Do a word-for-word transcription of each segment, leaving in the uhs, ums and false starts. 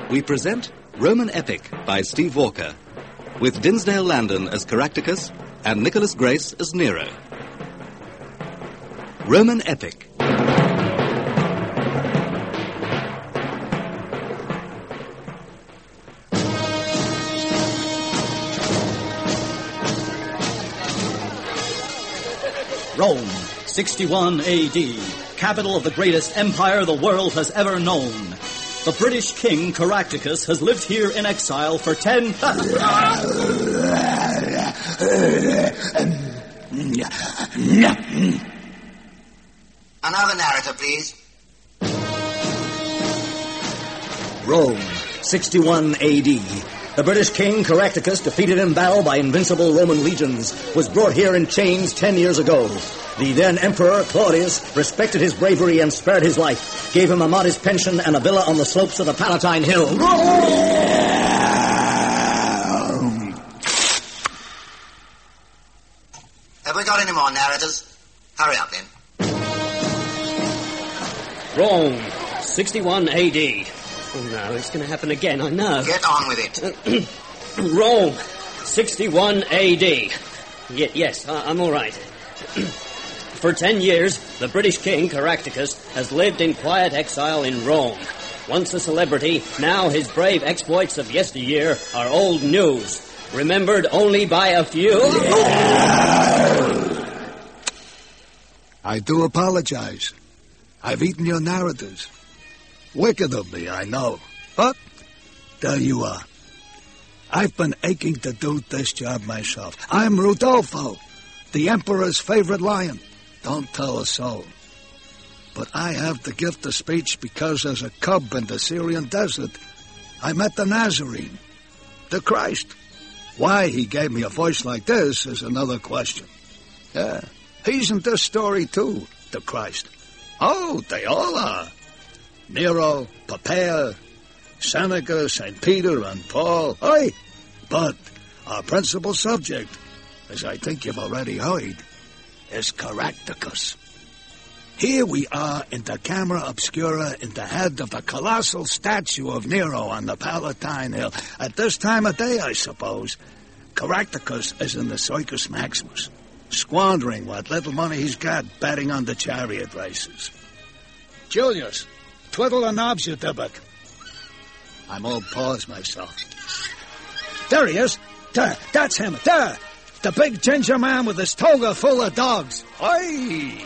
we present Roman Epic by Steve Walker, with Dinsdale Landon as Caractacus and Nicholas Grace as Nero. Roman Epic. Rome, sixty-one A D, capital of the greatest empire the world has ever known. The British king, Caractacus, has lived here in exile for ten... Another narrator, please. Rome, sixty-one A D. The British king, Caractacus, defeated in battle by invincible Roman legions, was brought here in chains ten years ago. The then Emperor, Claudius, respected his bravery and spared his life, gave him a modest pension and a villa on the slopes of the Palatine Hill. Have we got any more narrators? Hurry up, then. Rome, sixty-one A D. Oh, no, it's going to happen again, I know. Get on with it. Rome, sixty-one A D. Y- yes, I- I'm all right. For ten years, the British king, Caractacus, has lived in quiet exile in Rome. Once a celebrity, now his brave exploits of yesteryear are old news, remembered only by a few. I do apologize. I've eaten your narratives. Wicked of me, I know. But there you are. I've been aching to do this job myself. I'm Rudolfo, the Emperor's favorite lion. Don't tell a soul. But I have the gift of speech because as a cub in the Syrian desert, I met the Nazarene, the Christ. Why he gave me a voice like this is another question. Yeah, he's in this story too, the Christ. Oh, they all are. Nero, Popea, Seneca, Saint Peter, and Paul. Aye, but our principal subject, as I think you've already heard, is Caractacus. Here we are in the Camera Obscura in the head of the colossal statue of Nero on the Palatine Hill. At this time of day, I suppose, Caractacus is in the Circus Maximus, squandering what little money he's got betting on the chariot races. Julius, twiddle the knobs, you dibbuck. I'm all paws myself. There he is. There, that's him. There. The big ginger man with his toga full of dogs. Aye.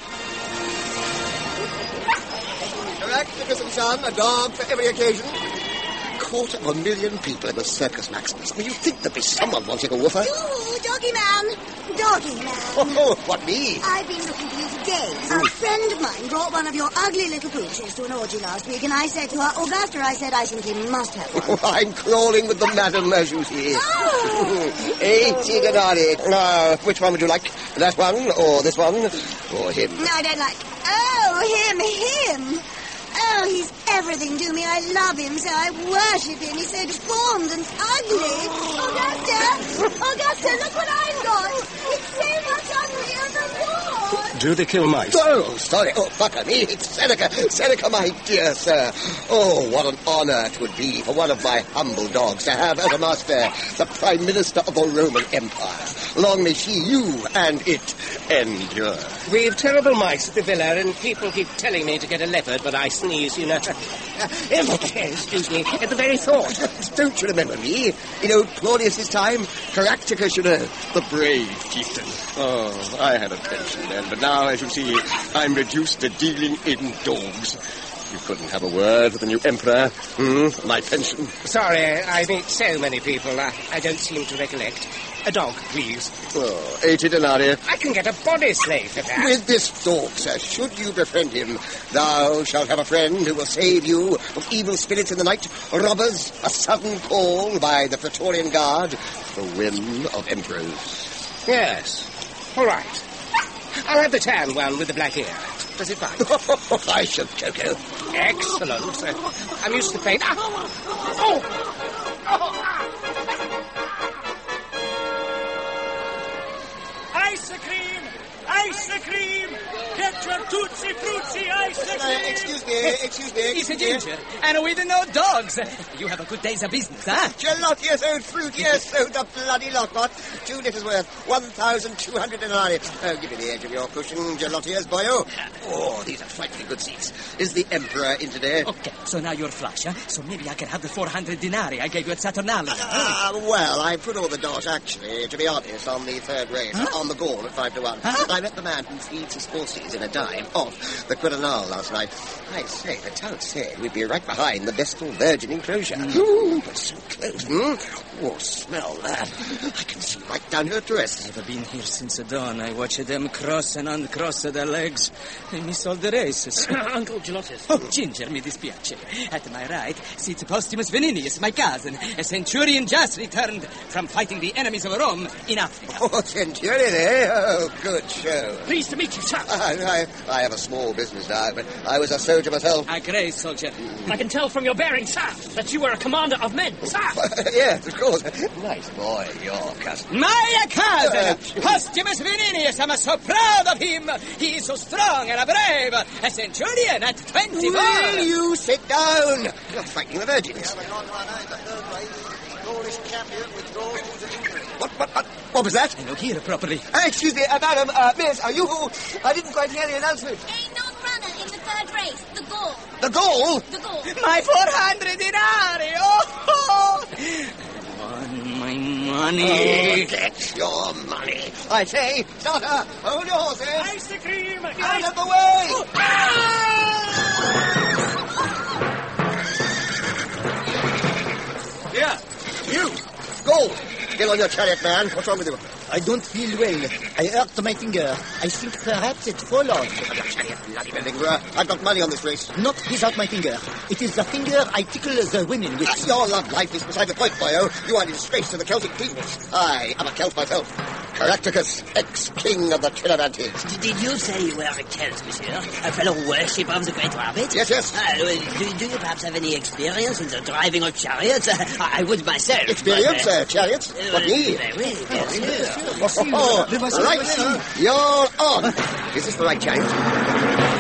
Caractacus and son, a dog for every occasion. Quarter of a million people in the Circus Maximus. I mean, you'd think there'd be someone wanting a woofer. Ooh, doggy man. Doggy man. Oh, what, me? I've been looking for you for days. A friend of mine brought one of your ugly little pooches to an orgy last week, and I said to her, Augusta, I said I simply must have one. Oh, I'm crawling with the madam, as you see. Oh! Eighty denari. Now, which one would you like? That one, or this one, or him? No, I don't like... Oh, him, him. Oh, he's everything to me. I love him, so I worship him. He's so deformed and ugly. Augusta! Augusta, look what I've got! It's so much uglier than yours! Do they kill mice? Oh, sorry. Oh, fucker me. It's Seneca. Seneca, my dear sir. Oh, what an honor it would be for one of my humble dogs to have as a master the Prime Minister of the Roman Empire. Long may she, you, and it endure. We've terrible mice at the villa, and people keep telling me to get a leopard, but I sneeze, you know. Uh, excuse me, at the very thought. Don't you remember me? In old Claudius's time, Caractacus, you know, the brave chieftain. Oh, I had a pension then, but now, as you see, I'm reduced to dealing in dogs. You couldn't have a word with the new emperor, hmm? My pension. Sorry, I meet so many people, I, I don't seem to recollect. A dog, please. Oh, eighty denarii. I can get a body slave for that. With this dog, sir, should you befriend him, thou shalt have a friend who will save you of evil spirits in the night, robbers, a sudden call by the Praetorian Guard, the whim of emperors. Yes. All right. I'll have the tan one with the black ear. Does it bite? I shall choke you. Excellent. I'm used to pain. Oh! Oh! Oh! Ice cream! Ice cream! Get your Tootsie Fruitsy ice cream! Uh, excuse me, excuse me. He's a ginger, and with no dogs. You have a good day's business, huh? Gelatius, old fruit, yes, so the bloody lot, what? Two litres worth, one thousand two hundred denarii. Oh, give me the edge of your cushion, Gelatius, boyo. Oh, these are frightfully good seats. Is the Emperor in today? Okay, so now you're flush, huh? So maybe I can have the four hundred denarii I gave you at Saturnalia. Ah, uh, well, I put all the dosh, actually, to be honest, on the third race, huh? On the Gaul at five to one. Huh? I met the man who feeds his horses in a dime off the Quirinal last night. I say, the tout said we'd be right behind the Vestal Virgin enclosure. Mm. Ooh, but so close, hmm? Oh, smell that. I can see right down her dress. I've been here since the dawn. I watched them cross and uncross their legs. I miss all the races. Uncle Gelatius. Oh, Ginger, mi dispiace. At my right sits Postumus Veninius, my cousin, a centurion just returned from fighting the enemies of Rome in Africa. Oh, centurion, eh? Oh, good show. Pleased to meet you, sir. I, I, I have a small business now, but I was a soldier myself. A great soldier. I can tell from your bearing, sir, that you were a commander of men, sir. Yes, of course. Nice boy, your cousin. My cousin, Postumus Veninius. I'm so proud of him. He is so strong and brave. A centurion at twenty-four. Will you sit down? You're frightening the virgins. What, what, what, what was that? I don't hear it properly. Uh, excuse me, uh, madam, uh, miss, are you... I didn't quite hear the announcement. A known runner in the third race, the Gaul. The Gaul? The Gaul. My four hundred denarii! Oh! On my money. Oh, get your money. I say, starter, hold your horses. Ice cream. Out of the way. Oh. Ah! Here, you, Gaul. Get on your chariot, man. What's wrong with you? I don't feel well. I hurt my finger. I think perhaps it's fallen. Bloody Bellingerer. I've got money on this race. Not without my finger. It is the finger I tickle the women with. Uh, your love life is beside the point, boyo. You are a disgrace to the Celtic peoples. I am a Celt myself. Caractacus, ex-king of the Trinobantes. Did you say you were a Celt, monsieur? A fellow worshipper of the Great Rabbit? Yes, yes. Uh, do, do you perhaps have any experience in the driving of chariots? Uh, I would myself. Experience, but, uh, uh, chariots? Uh, what me? Very, bien sûr. Oh, right, then. You're on. Is this the right chariot?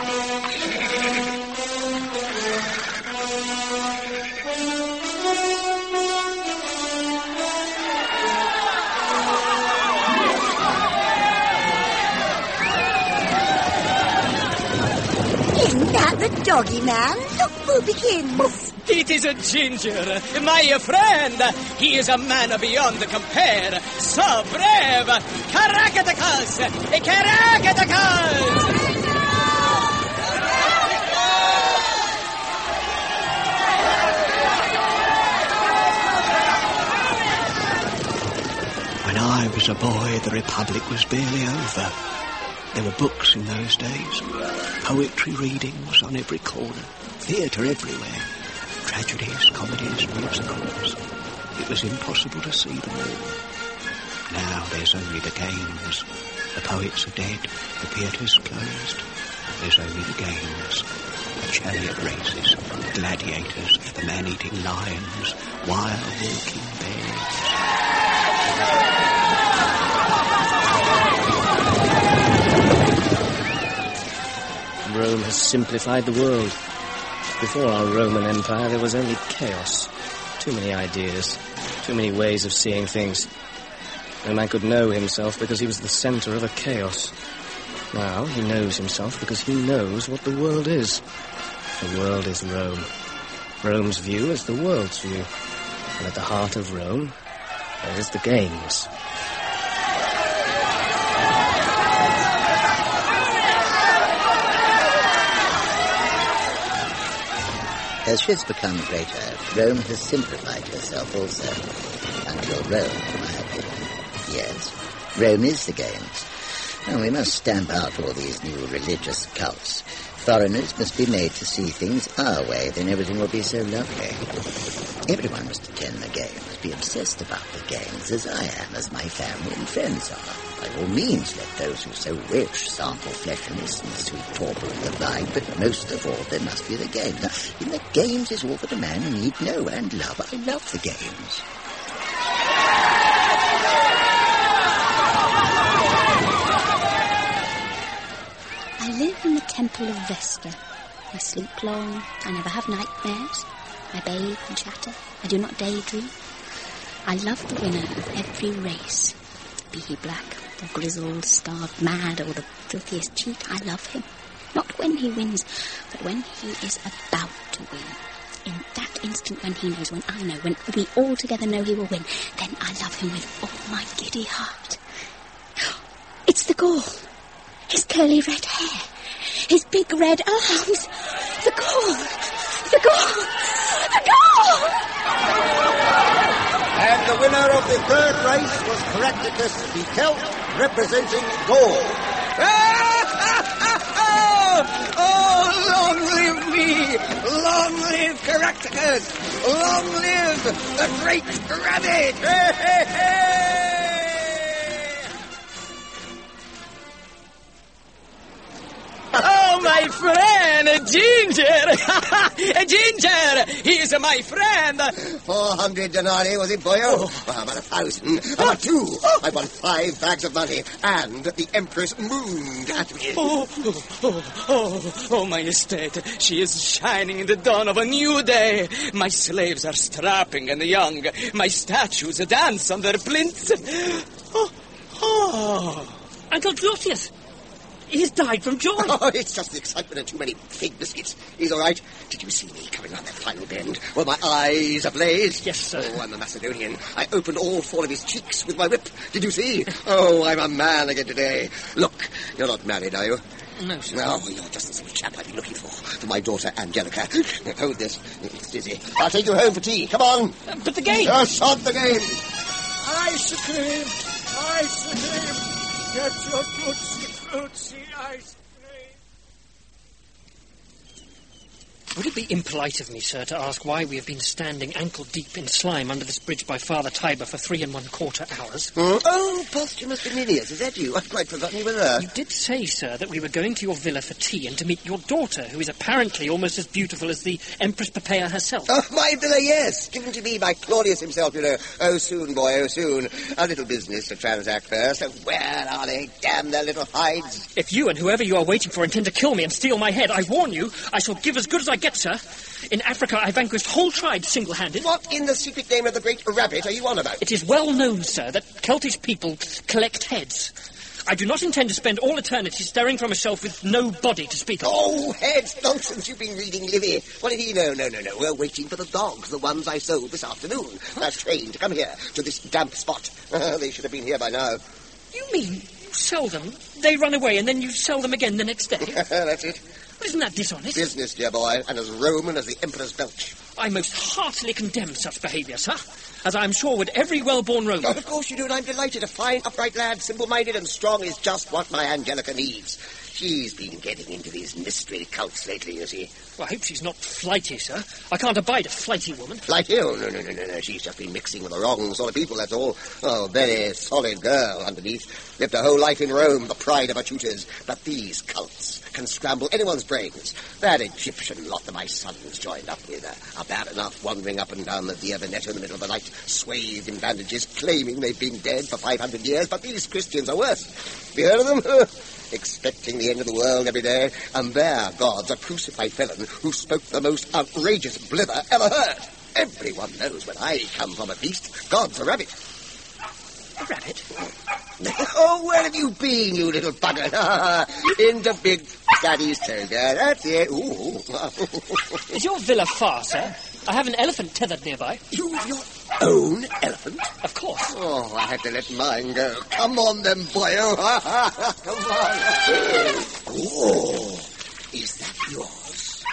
Isn't that the doggy man? Look, Boobikins. It is a ginger, my friend. He is a man beyond compare. So brave. Caractacus! Caractacus! When I was a boy, the Republic was barely over. There were books in those days, poetry readings on every corner, theatre everywhere, tragedies, comedies, musicals. It was impossible to see them all. Now there's only the games. The poets are dead, the theatres closed. There's only the games. The chariot races, the gladiators, the man-eating lions, wild walking bears. Rome has simplified the world. Before our Roman Empire, there was only chaos. Too many ideas, too many ways of seeing things. No man could know himself because he was the center of a chaos. Now he knows himself because he knows what the world is. The world is Rome. Rome's view is the world's view. And at the heart of Rome, there is the games. As she's become greater, Rome has simplified herself also. Until Rome, in my opinion. Yes, Rome is the games. And we must stamp out all these new religious cults. Foreigners must be made to see things our way, then everything will be so lovely. Everyone must attend the games, be obsessed about the games, as I am, as my family and friends are. By all means, let those who so wish sample fleshiness and sweet torpor of the vine, but most of all, there must be the games. Now, in the games is all that a man need know and love. I love the games. I live in the Temple of Vesta. I sleep long. I never have nightmares. I bathe and chatter. I do not daydream. I love the winner of every race. Be he black or grizzled, starved, mad, or the filthiest cheat, I love him. Not when he wins, but when he is about to win. In that instant when he knows, when I know, when we all together know he will win, then I love him with all my giddy heart. It's the Gaul. His curly red hair. His big red arms. The Gaul. The Gaul. The Gaul! And the winner of the third race was Caractacus the Celt, representing Gaul. Oh, long live me! Long live Caractacus! Long live the great rabbit! Oh, my friend, Ginger! Ginger! He's my friend! Four hundred denarii, was it, boyo? Oh. Well, about a thousand. About two. I won five bags of money, and the Empress mooned at me. Oh, oh, oh, oh, my estate. She is shining in the dawn of a new day. My slaves are strapping and young. My statues dance on their plinths. Oh, oh. Uncle Claudius! He's died from joy. Oh, it's just the excitement and too many fig biscuits. He's all right. Did you see me coming round that final bend? Were my eyes ablaze? Yes, sir. Oh, I'm a Macedonian. I opened all four of his cheeks with my whip. Did you see? Oh, I'm a man again today. Look, you're not married, are you? No, sir. No, you're just the sort of chap I've been looking for. For my daughter, Angelica. Hold this. It's dizzy. I'll take you home for tea. Come on. Uh, but the game. Oh, shot the game. Ice cream. Ice cream. Get your tootsie fruitsy ice cream. Would it be impolite of me, sir, to ask why we have been standing ankle-deep in slime under this bridge by Father Tiber for three and one-quarter hours? Hmm? Oh, Posthumus Beninius, is that you? I've quite forgotten you were there. You did say, sir, that we were going to your villa for tea and to meet your daughter, who is apparently almost as beautiful as the Empress Poppaea herself. Oh, my villa, yes. Given to me by Claudius himself, you know. Oh, soon, boy, oh, soon. A little business to transact first. So where are they? Damn their little hides. If you and whoever you are waiting for intend to kill me and steal my head, I warn you, I shall give as good as I get, sir. In Africa, I vanquished whole tribes single-handed. What in the secret name of the great rabbit are you on about? It is well known, sir, that Celtish people collect heads. I do not intend to spend all eternity staring from a shelf with no body to speak of. Oh, heads, nonsense, you've been reading Livy. What did he know? No, no, no, we're waiting for the dogs, the ones I sold this afternoon. That's trained to come here, to this damp spot. They should have been here by now. You mean you sell them, they run away, and then you sell them again the next day? That's it. Well, isn't that dishonest? Business, dear boy, and as Roman as the Emperor's belch. I most heartily condemn such behaviour, sir, as I am sure would every well-born Roman. Oh, of course you do, and I'm delighted. A fine, upright lad, simple-minded and strong is just what my Angelica needs. She's been getting into these mystery cults lately, you see. Well, I hope she's not flighty, sir. I can't abide a flighty woman. Flighty? Oh, no, no, no, no, no. She's just been mixing with the wrong sort of people, that's all. Oh, very solid girl underneath. Lived her whole life in Rome, the pride of her tutors. But these cults can scramble anyone's brains. That Egyptian lot that my sons joined up with are, are bad enough, wandering up and down the Via Veneto in the middle of the night, swathed in bandages, claiming they've been dead for five hundred years. But these Christians are worse. Have you heard of them? Expecting the end of the world every day, and their God's a crucified felon who spoke the most outrageous blither ever heard. Everyone knows when I come from a feast, God's a rabbit. A rabbit? Oh, where have you been, you little bugger? Into Big Daddy's toga. That's it. Ooh. Is your villa far, sir? I have an elephant tethered nearby. You, your own elephant? Of course. Oh, I had to let mine go. Come on, then, boyo. Come on. Oh, is that yours?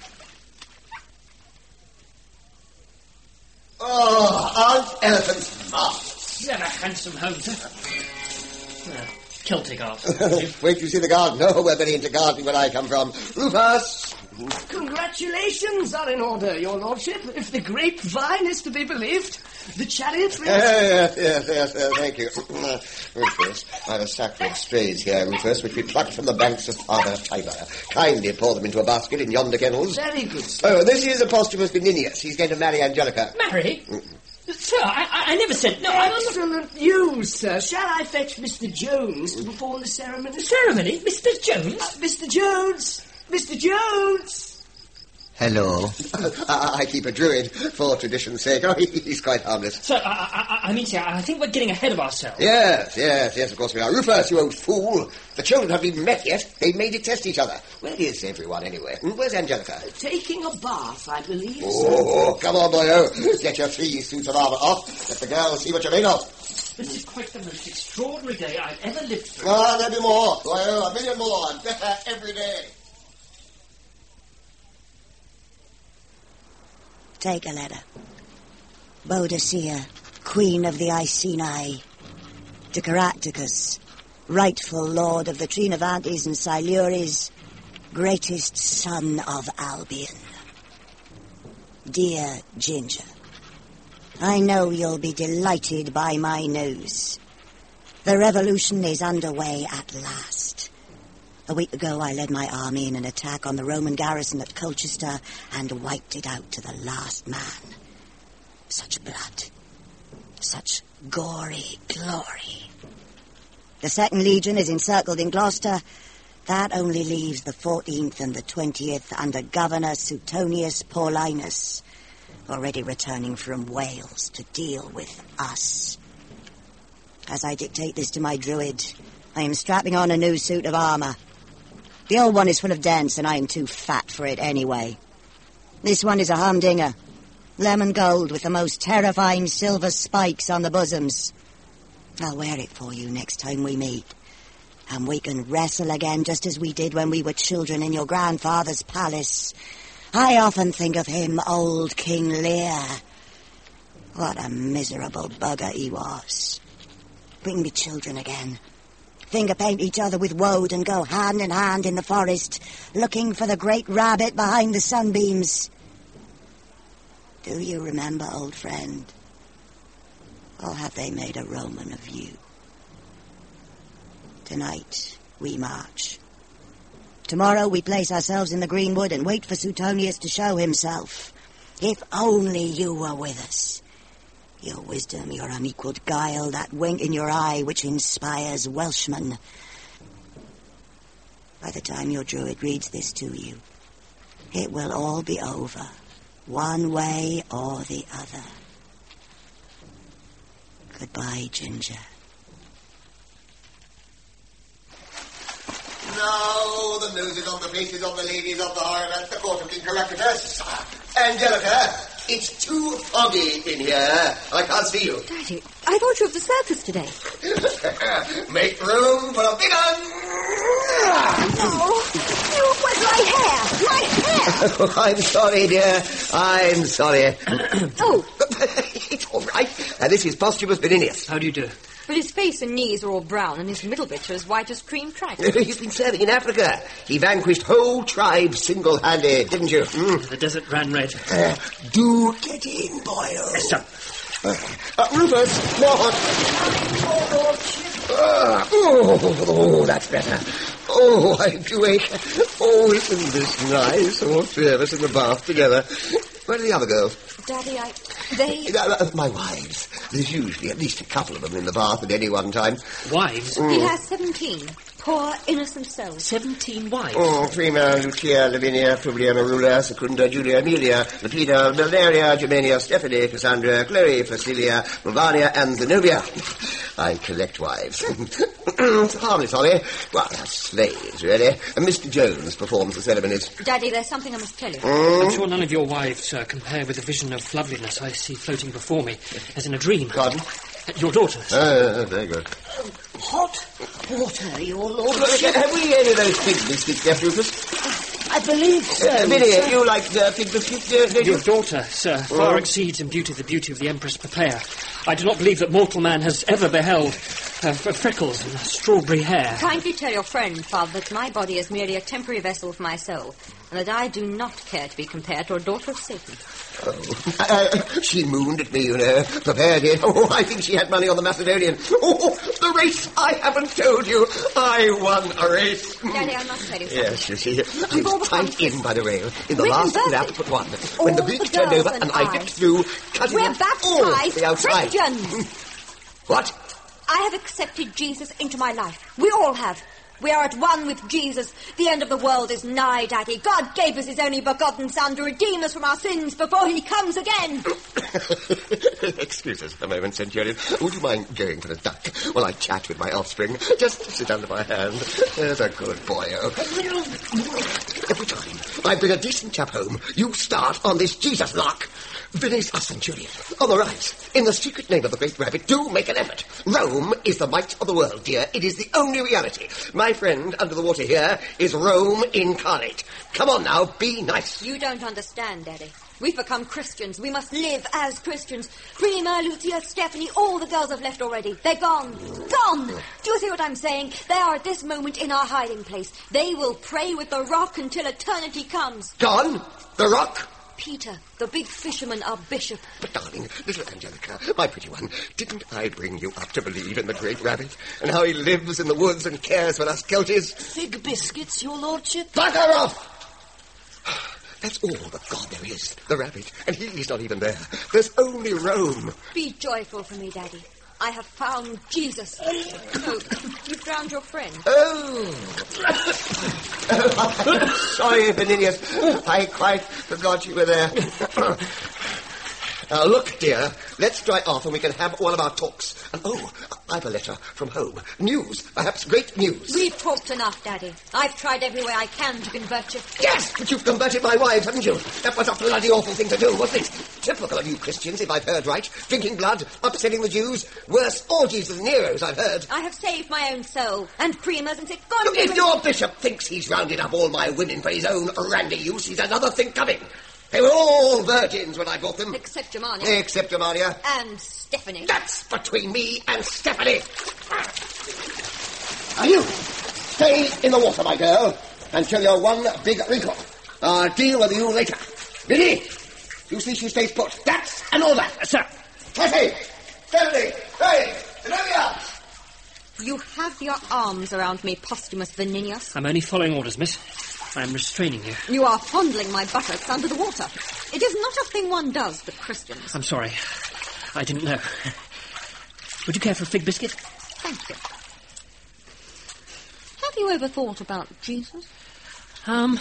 Oh, Aunt Elephant's marvellous. You have a handsome home, sir. Uh, Celtic art. Wait till you see the garden. Oh, we're very into gardening where I come from. Rufus! Congratulations are in order, your lordship, if the grapevine is to be believed. The chariot race... Yes, yes, yes, yes, thank you. Uh, Rufus, I have a sack of strays here, Rufus, which we plucked from the banks of Father Tiber. Kindly pour them into a basket in yonder kennels. Very good, sir. Oh, this is a Posthumus Beninius. He's going to marry Angelica. Marry? Mm. Sir, I, I never said... No, I Excellent news, sir. Shall I fetch Mister Jones to perform the ceremony? Ceremony? Mister Jones? Uh, Mister Jones! Mister Jones! Hello. I, I keep a druid for tradition's sake. Oh, he, he's quite harmless. Sir, I, I, I mean, sir, I think we're getting ahead of ourselves. Yes, yes, yes, of course we are. Rufus, you old fool. The children haven't even met yet. They made it test each other. Where is everyone, anyway? Where's Angelica? Taking a bath, I believe. Oh, come on, boyo. Get your three suits of armour off. Let the girls see what you're made of. This is quite the most extraordinary day I've ever lived through. Ah, there'll be more, boyo. A million more, and better every day. Take a letter. Boadicea, Queen of the Iceni, to Caractacus, rightful lord of the Trinovantes and Siluris, greatest son of Albion. Dear Ginger, I know you'll be delighted by my news. The revolution is underway at last. A week ago, I led my army in an attack on the Roman garrison at Colchester and wiped it out to the last man. Such blood. Such gory glory. The Second Legion is encircled in Gloucester. That only leaves the fourteenth and the twentieth under Governor Suetonius Paulinus, already returning from Wales to deal with us. As I dictate this to my druid, I am strapping on a new suit of armour. The old one is full of dents, and I am too fat for it anyway. This one is a humdinger. Lemon gold with the most terrifying silver spikes on the bosoms. I'll wear it for you next time we meet. And we can wrestle again just as we did when we were children in your grandfather's palace. I often think of him, old King Lear. What a miserable bugger he was. We can be children again. Finger-paint each other with woad and go hand in hand in the forest, looking for the great rabbit behind the sunbeams. Do you remember, old friend? Or have they made a Roman of you? Tonight, we march. Tomorrow, we place ourselves in the greenwood and wait for Suetonius to show himself. If only you were with us. Your wisdom, your unequalled guile, that wink in your eye which inspires Welshmen. By the time your druid reads this to you, it will all be over, one way or the other. Goodbye, Ginger. Now the noses on the faces of the ladies of the harem at the court of King Caractacus. Angelica, it's too foggy in here. I can't see you. Daddy, I thought you were at the circus today. Make room for a big un. Oh, you with my hair! My hair! Oh, I'm sorry, dear. I'm sorry. Oh. It's all right. And this is Posthumus Beninius. How do you do? But his face and knees are all brown, and his middle bits are as white as cream tracks. He's been serving in Africa. He vanquished whole tribes single-handed, didn't you? Mm. The desert ran red. Uh, do get in, boyo. Yes, sir. Uh, uh, Rufus, what? Uh, oh, oh, that's better. Oh, I do ache. Oh, isn't this nice? All three of us in the bath together. Where are the other girls? Daddy, I... They... Uh, uh, my wives. There's usually at least a couple of them in the bath at any one time. Wives? Mm. He has seventeen. Poor, innocent souls. Seventeen wives? Oh, Prima, Lucia, Lavinia, Publia, Marula, Secunda, Julia, Amelia, Lepida, Belnaria, Germania, Stephanie, Cassandra, Chloe, Facilia, Melvania, and Zenobia. I collect wives. It's harmless, Holly. Well, they're slaves, really. And Mister Jones performs the ceremonies. Daddy, there's something I must tell you. Mm. I'm sure none of your wives uh, compare with the vision of loveliness I see floating before me, as in a dream. Pardon? Your daughters. Oh, very good. Hot water, your lord. Have we any of those fig biscuits left, Rufus? I believe so. Uh, Minnie, you like uh, fig biscuits, uh, don't you? Your daughter, sir, far exceeds in beauty the beauty of the Empress Poppaea. I do not believe that mortal man has ever beheld uh, freckles and strawberry hair. Kindly tell your friend, Father, that my body is merely a temporary vessel for my soul, and that I do not care to be compared to a daughter of Satan. Oh, uh, she mooned at me, you know. Prepared it. Oh, I think she had money on the Macedonian. Oh, the race! I haven't told you. I won a race. Daddy, I must tell you something. Yes, you see. I was tied in by the rail in the We're last lap converted. but one. When the breach turned over and I dipped through, cutting We're it all baptized the outside. Christians. What? I have accepted Jesus into my life. We all have. We are at one with Jesus. The end of the world is nigh, Daddy. God gave us his only begotten Son to redeem us from our sins before he comes again. Excuse us a moment, Centurion. Would you mind going for a duck while I chat with my offspring? Just sit under my hand. There's a good boy-o. Every time I bring a decent chap home, you start on this Jesus lark. Venice, a Centurion. On the right, in the secret name of the Great Rabbit, do make an effort. Rome is the might of the world, dear. It is the only reality. My friend under the water here is Rome incarnate. Come on now, be nice. You don't understand, Daddy. We've become Christians. We must live as Christians. Prima, Lucia, Stephanie, all the girls have left already. They're gone. Gone! Do you see what I'm saying? They are at this moment in our hiding place. They will pray with the rock until eternity comes. Gone? The rock? Peter, the big fisherman, our bishop. But, darling, little Angelica, my pretty one, didn't I bring you up to believe in the Great Rabbit and how he lives in the woods and cares for us Kelties? Fig biscuits, your lordship? Bugger off! That's all the God there is, the rabbit, and he's not even there. There's only Rome. Be joyful for me, Daddy. I have found Jesus. Oh, you've drowned your friend. Oh. oh sorry, Veninius. I quite forgot you were there. Now, look, dear, let's dry off and we can have one of our talks. And, oh, I've a letter from home. News, perhaps great news. We've talked enough, Daddy. I've tried every way I can to convert you. Yes, but you've converted my wives, haven't you? That was a bloody awful thing to do, wasn't it? Typical of you Christians, if I've heard right. Drinking blood, upsetting the Jews. Worse orgies than Nero's, I've heard. I have saved my own soul. And Prima's and it's gone. Look, if your bishop thinks he's rounded up all my women for his own randy use, he's another thing coming. They were all virgins when I bought them. Except Germania. Except Germania. And Stephanie. That's between me and Stephanie. Now you, stay in the water, my girl, until you're one big wrinkle. I'll deal with you later. Biddy, you see she stays put. That's an order. Uh, sir. Kathy, Stephanie, hey, Zenobia. You have your arms around me, Posthumus Veninius. I'm only following orders, miss. I'm restraining you. You are fondling my buttocks under the water. It is not a thing one does with Christians. I'm sorry. I didn't know. Would you care for a fig biscuit? Thank you. Have you ever thought about Jesus? Um...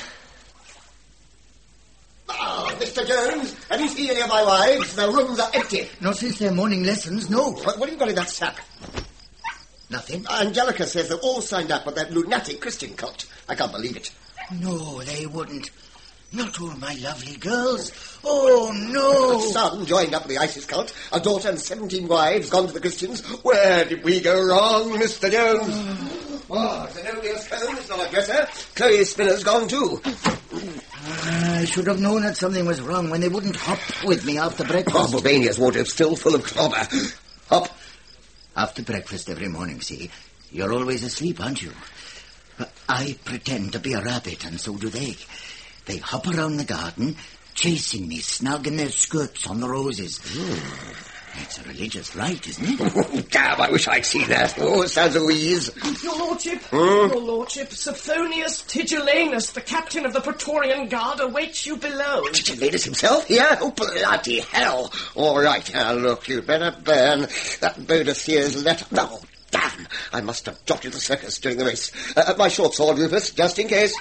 Oh, Mister Jones, have you seen any of my wives? The rooms are empty. Not since their morning lessons, no. What, what have you got in that sack? Nothing. Angelica says they're all signed up with that lunatic Christian cult. I can't believe it. No, they wouldn't. Not all my lovely girls. Oh, no. A son joined up with the ISIS cult, a daughter and seventeen wives gone to the Christians. Where did we go wrong, Mister Jones? Oh, Zenobia's comb is not a dresser. Chloe's spinner's gone, too. I should have known that something was wrong when they wouldn't hop with me after breakfast. Oh, Bobania's wardrobe's still full of clobber. Hop. After breakfast every morning, see? You're always asleep, aren't you? I pretend to be a rabbit, and so do they. They hop around the garden, chasing me, snug in their skirts on the roses. Mm. It's a religious rite, isn't it? Oh, damn, I wish I'd seen that. Oh, it sounds a wheeze. Your lordship, Hmm? your lordship, Sophonius Tigellinus, the captain of the Praetorian Guard, awaits you below. Tigellinus himself? Here? Oh, bloody hell. All right, now, look, you'd better burn that Boadicea's letter. No. Damn! I must have dotted the circus during the race. Uh, my short sword, Rufus, just in case.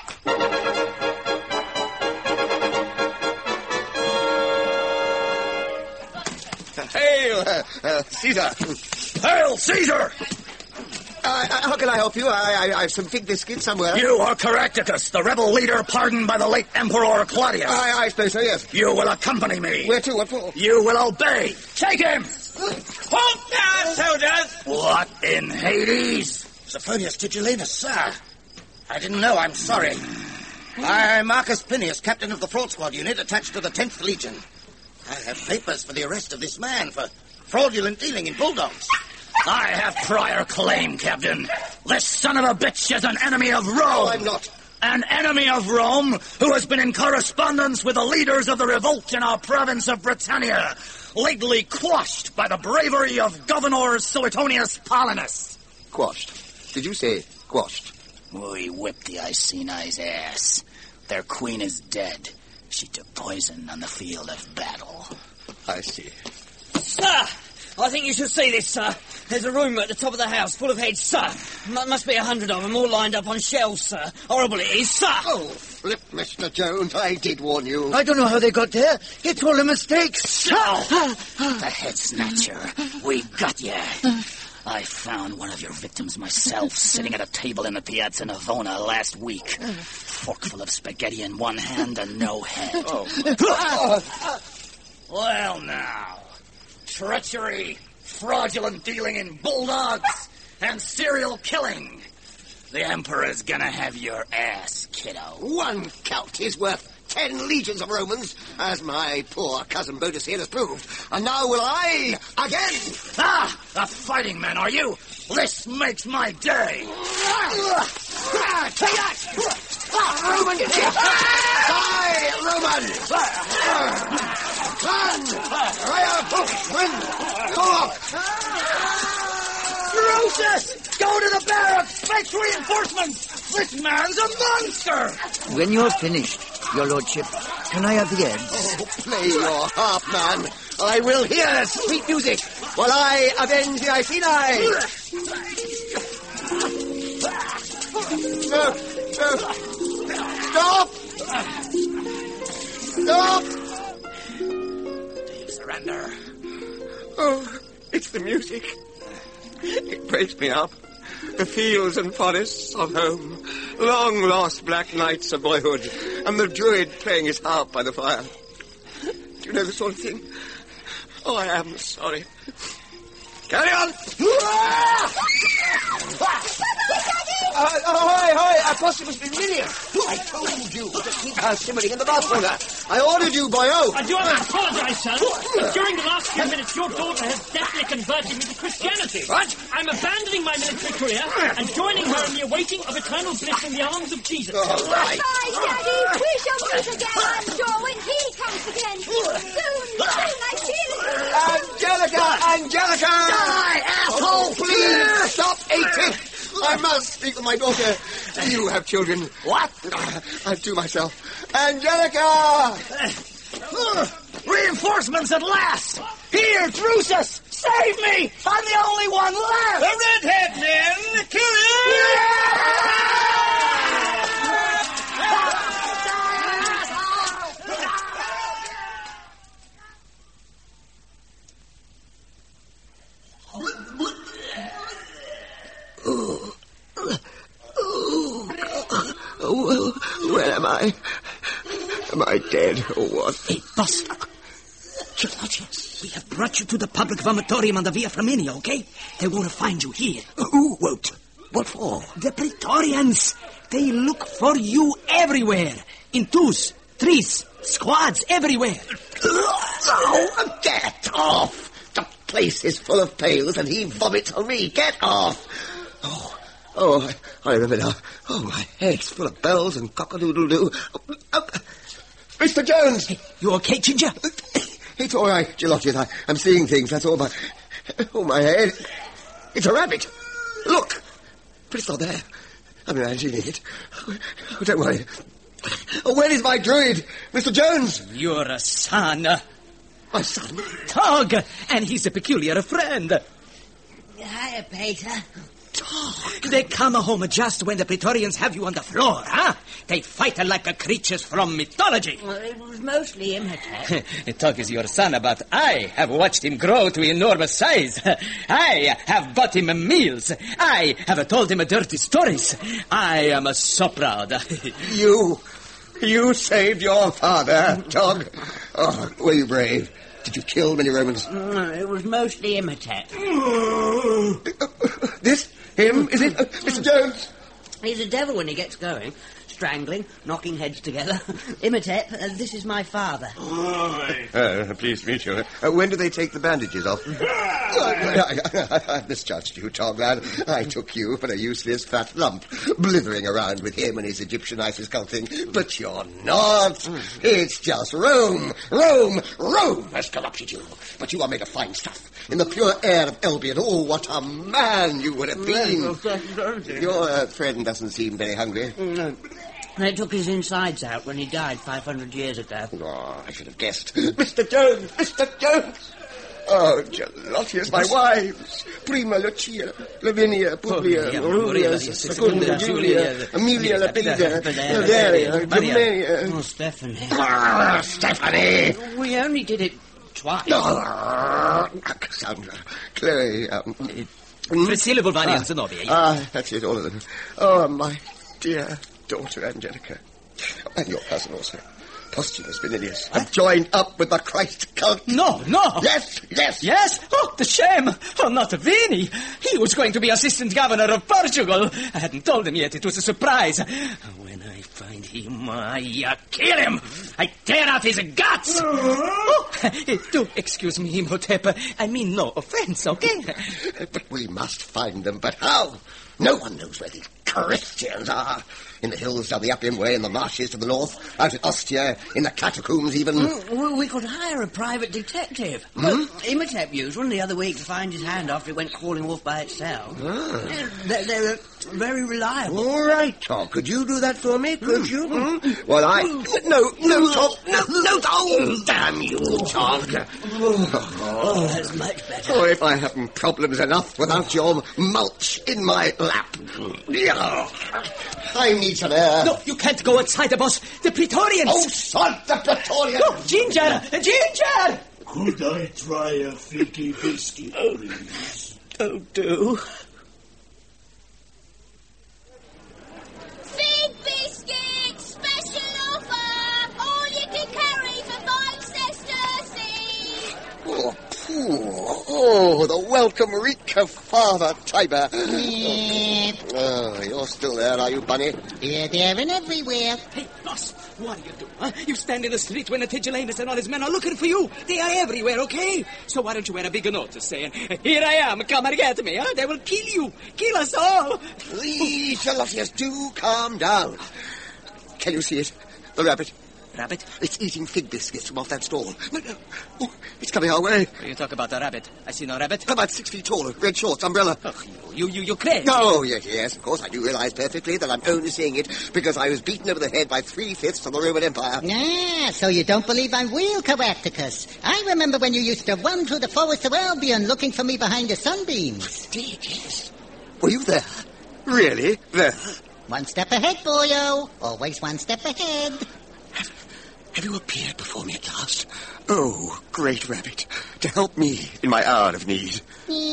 Hail, uh, uh, Caesar! Hail, Caesar! Uh, how can I help you? I, I, I have some fig biscuits somewhere. You are Caractacus, the rebel leader pardoned by the late Emperor Claudius. I, I suppose so, yes. You will accompany me. Where to? What for? You will obey. Take him! Halt there, soldiers! What in Hades? Sophonius Tigellinus, sir. I didn't know, I'm sorry. I'm Marcus Plinius, captain of the fraud squad unit attached to the tenth Legion. I have papers for the arrest of this man for fraudulent dealing in bulldogs. I have prior claim, Captain. This son of a bitch is an enemy of Rome. No, I'm not. An enemy of Rome who has been in correspondence with the leaders of the revolt in our province of Britannia, lately quashed by the bravery of Governor Suetonius Paulinus. Quashed? Did you say quashed? We whipped the Iceni's ass. Their queen is dead. She took poison on the field of battle. I see. Sir! I think you should see this, sir. There's a room at the top of the house full of heads, sir. M- must be a hundred of them all lined up on shelves, sir. Horrible it is, sir. Oh, flip, Mister Jones. I did warn you. I don't know how they got there. It's all a mistake. So, the head snatcher, we got you. I found one of your victims myself, sitting at a table in the Piazza Navona last week. Forkful of spaghetti in one hand and no head. Oh. Well, now. Treachery, fraudulent dealing in bulldogs, and serial killing. The Emperor's gonna have your ass, kiddo. One Celt is worth ten legions of Romans, as my poor cousin Bodus here has proved. And now will I, again... Ah! A fighting man, are you? This makes my day! Ah, take that! Ah, Roman! Die, Roman! Run! Fire, book, win! Go up! Drusus! Go to the barracks! Fetch reinforcements! This man's a monster! When you're finished, your lordship, can I have the heads? Oh, play your harp, man. I will hear sweet music while I avenge the Iceni. No, no. Stop! Stop! Do you surrender? Oh, it's the music. It breaks me up. The fields and forests of home, long-lost black nights of boyhood, and the druid playing his harp by the fire. Do you know the sort of thing? Oh, I am sorry. Carry on! Uh, oh, hi, hi, I thought it was familiar. I told you to keep her simmering in the bath corner. I ordered you, boyo. I do have to apologise, son. During the last few minutes, your daughter has definitely converted me to Christianity. What? I'm abandoning my military career and joining her in the awaiting of eternal bliss in the arms of Jesus. Oh, right. Bye, Daddy. We shall meet again, I'm sure, when he comes again. Soon, soon, I feel it. Angelica! Angelica! Die, asshole! Please stop eating! I must speak with my daughter. You have children. What? I do myself. Angelica! Uh, reinforcements at last! Here, Drusus! Save me! I'm the only one left! The redhead men! Kill him! Oh, oh, oh, where am I? Am I dead or what? Hey, boss. We have brought you to the public vomitorium on the Via Flaminia, okay? They won't find you here. Who won't? What for? The Praetorians. They look for you everywhere. In twos, threes, squads, everywhere. Oh, get off! The place is full of pails and he vomits on me. Get off! Oh, oh, I, I remember now. Oh, my head's full of bells and cock-a-doodle-doo. Oh, oh, Mister Jones! Hey, you okay, Ginger? It's all right, Gelotius. I, I'm seeing things, that's all. My, oh, my head. It's a rabbit. Look. But it's not there. I'm imagining it. Oh, don't worry. Oh, where is my druid? Mister Jones! You're a son. My son? Tog, and he's a peculiar friend. Hiya, Peter. They come home just when the Praetorians have you on the floor, huh? They fight like creatures from mythology. Well, it was mostly Imhotep. Talk is your son, but I have watched him grow to enormous size. I have bought him meals. I have told him dirty stories. I am so proud. You, you saved your father, Tog. Oh, were you brave? Did you kill many Romans? Mm, it was mostly Imhotep. This? Him? Is it? Uh, Mister Jones? He's a devil when he gets going. Strangling, knocking heads together. Imhotep, uh, this is my father. Uh, pleased to meet you. Uh, when do they take the bandages off? I, I, I misjudged you, Tog, lad. I took you for a useless fat lump, blithering around with him and his Egyptian ISIS cult thing. But you're not. It's just Rome. Rome. Rome has corrupted you. But you are made of fine stuff. In the pure air of Albion. Oh, what a man you would have been. Your uh, friend doesn't seem very hungry. No. They took his insides out when he died five hundred years ago. Oh, I should have guessed. Mister Jones! Mister Jones! Oh, Gelotius, my wives. Prima Lucia, Lavinia, Publia, Aurelia, Secunda, Julia, Amelia, Lapida, Valeria, Germania. Oh, Stephanie. Ah, Stephanie! We only did it twice. Oh, Cassandra, Chloe, um... Priscilla Bulvani and Zenobia. Ah, that's it, all of them. Oh, my dear daughter Angelica. And your cousin also. Posthumus Vanilius have joined up with the Christ cult. No, no. Yes, yes. Yes? Oh, the shame. Oh, not Vini. He was going to be assistant governor of Portugal. I hadn't told him yet. It was a surprise. When I find him, I uh, kill him. I tear out his guts. Oh, do excuse me, Imhotep. I mean no offense, okay? But we must find them. But how? No one knows where these Christians are. In the hills down the Appian Way, in the marshes to the north, out at Ostia, in the catacombs even. Mm, well, we could hire a private detective. Hmm? Well, Imhotep used one the other week to find his hand after it went crawling off by itself. Ah. They're, they're very reliable. All right, Tom. Could you do that for me? Could mm. you? Mm. Well, I... No, no, Tom. No, no, oh, damn you, Tom. Oh, oh, that's much better. Oh, if I haven't problems enough without your mulch in my lap. Yeah. I need some air. No, you can't go outside the boss. The Praetorians. Oh, sod the Praetorians. No, Ginger, Ginger. Could I try a figgy biscuit, please? Oh, do. Fig biscuit, special offer. All you can carry for five sesterces. Oh, poor. Oh, the welcome reek of Father Tiber. Oh, you're still there, are you, Bunny? Here, there, and everywhere. Hey, boss, what are you doing? Huh? You stand in the street when Tigellinus and all his men are looking for you. They are everywhere, okay? So why don't you wear a big notice saying, here I am, come and get me, huh? They will kill you, kill us all. Please, Gelotius, do calm down. Can you see it? The rabbit. Rabbit? It's eating fig biscuits from off that stall. Oh, it's coming our way. You talk about the rabbit. I see no rabbit. About six feet tall, red shorts, umbrella. Oh, you, you, you crazy. Oh, yes, yes, of course, I do realize perfectly that I'm only seeing it because I was beaten over the head by three-fifths of the Roman Empire. Ah, so you don't believe I'm real, Caractacus. I remember when you used to run through the forest of Albion looking for me behind the sunbeams. Did, yes. Were you there? Really? There? One step ahead, boyo. Always one step ahead. Have you appeared before me at last? Oh, great rabbit, to help me in my hour of need.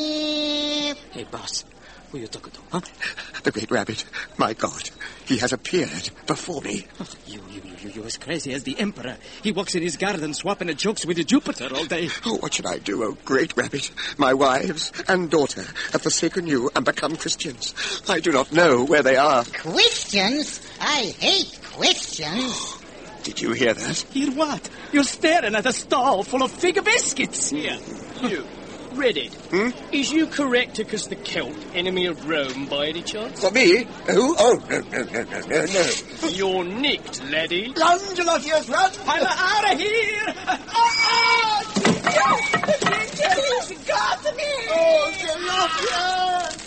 Hey, boss, who are you talking to, huh? The great rabbit, my God, he has appeared before me. Oh, you, you, you, you're as crazy as the Emperor. He walks in his garden swapping jokes with Jupiter all day. Oh, what should I do, oh great rabbit? My wives and daughter have forsaken you and become Christians. I do not know where they are. Christians? I hate Christians. Did you hear that? Hear what? You're staring at a stall full of fig biscuits. Here, you. Read it. Hmm? Is you Caractacus the Celt enemy of Rome by any chance? For me? Who? Oh, no, no, no, no, no, no. You're nicked, laddie. Run, Gelotius, run! I'm out of here! Oh, oh! He's got me! Oh, Gelotius!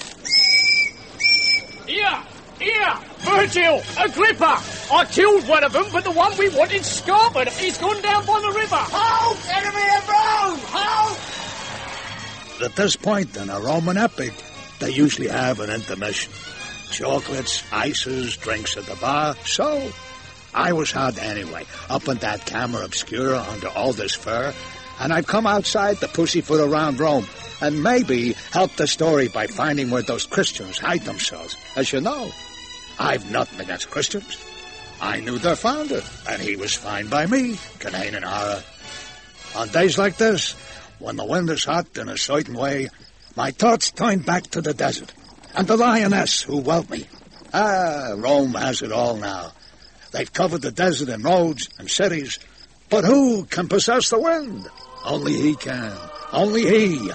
Here! Here! Virgil! Agrippa! I killed one of them, but the one we wanted scarpered. He's gone down by the river. Halt! Enemy of Rome! Halt! At this point in a Roman epic, they usually have an intermission. Chocolates, ices, drinks at the bar. So, I was had anyway, up in that camera obscura under all this fur, and I've come outside to pussyfoot around Rome, and maybe help the story by finding where those Christians hide themselves. As you know, I've nothing against Christians. I knew their founder, and he was fine by me, Canaan Hara. On days like this, when the wind is hot in a certain way, my thoughts turn back to the desert, and the lioness who whelped me. Ah, Rome has it all now. They've covered the desert in roads and cities, but who can possess the wind? Only he can. Only he.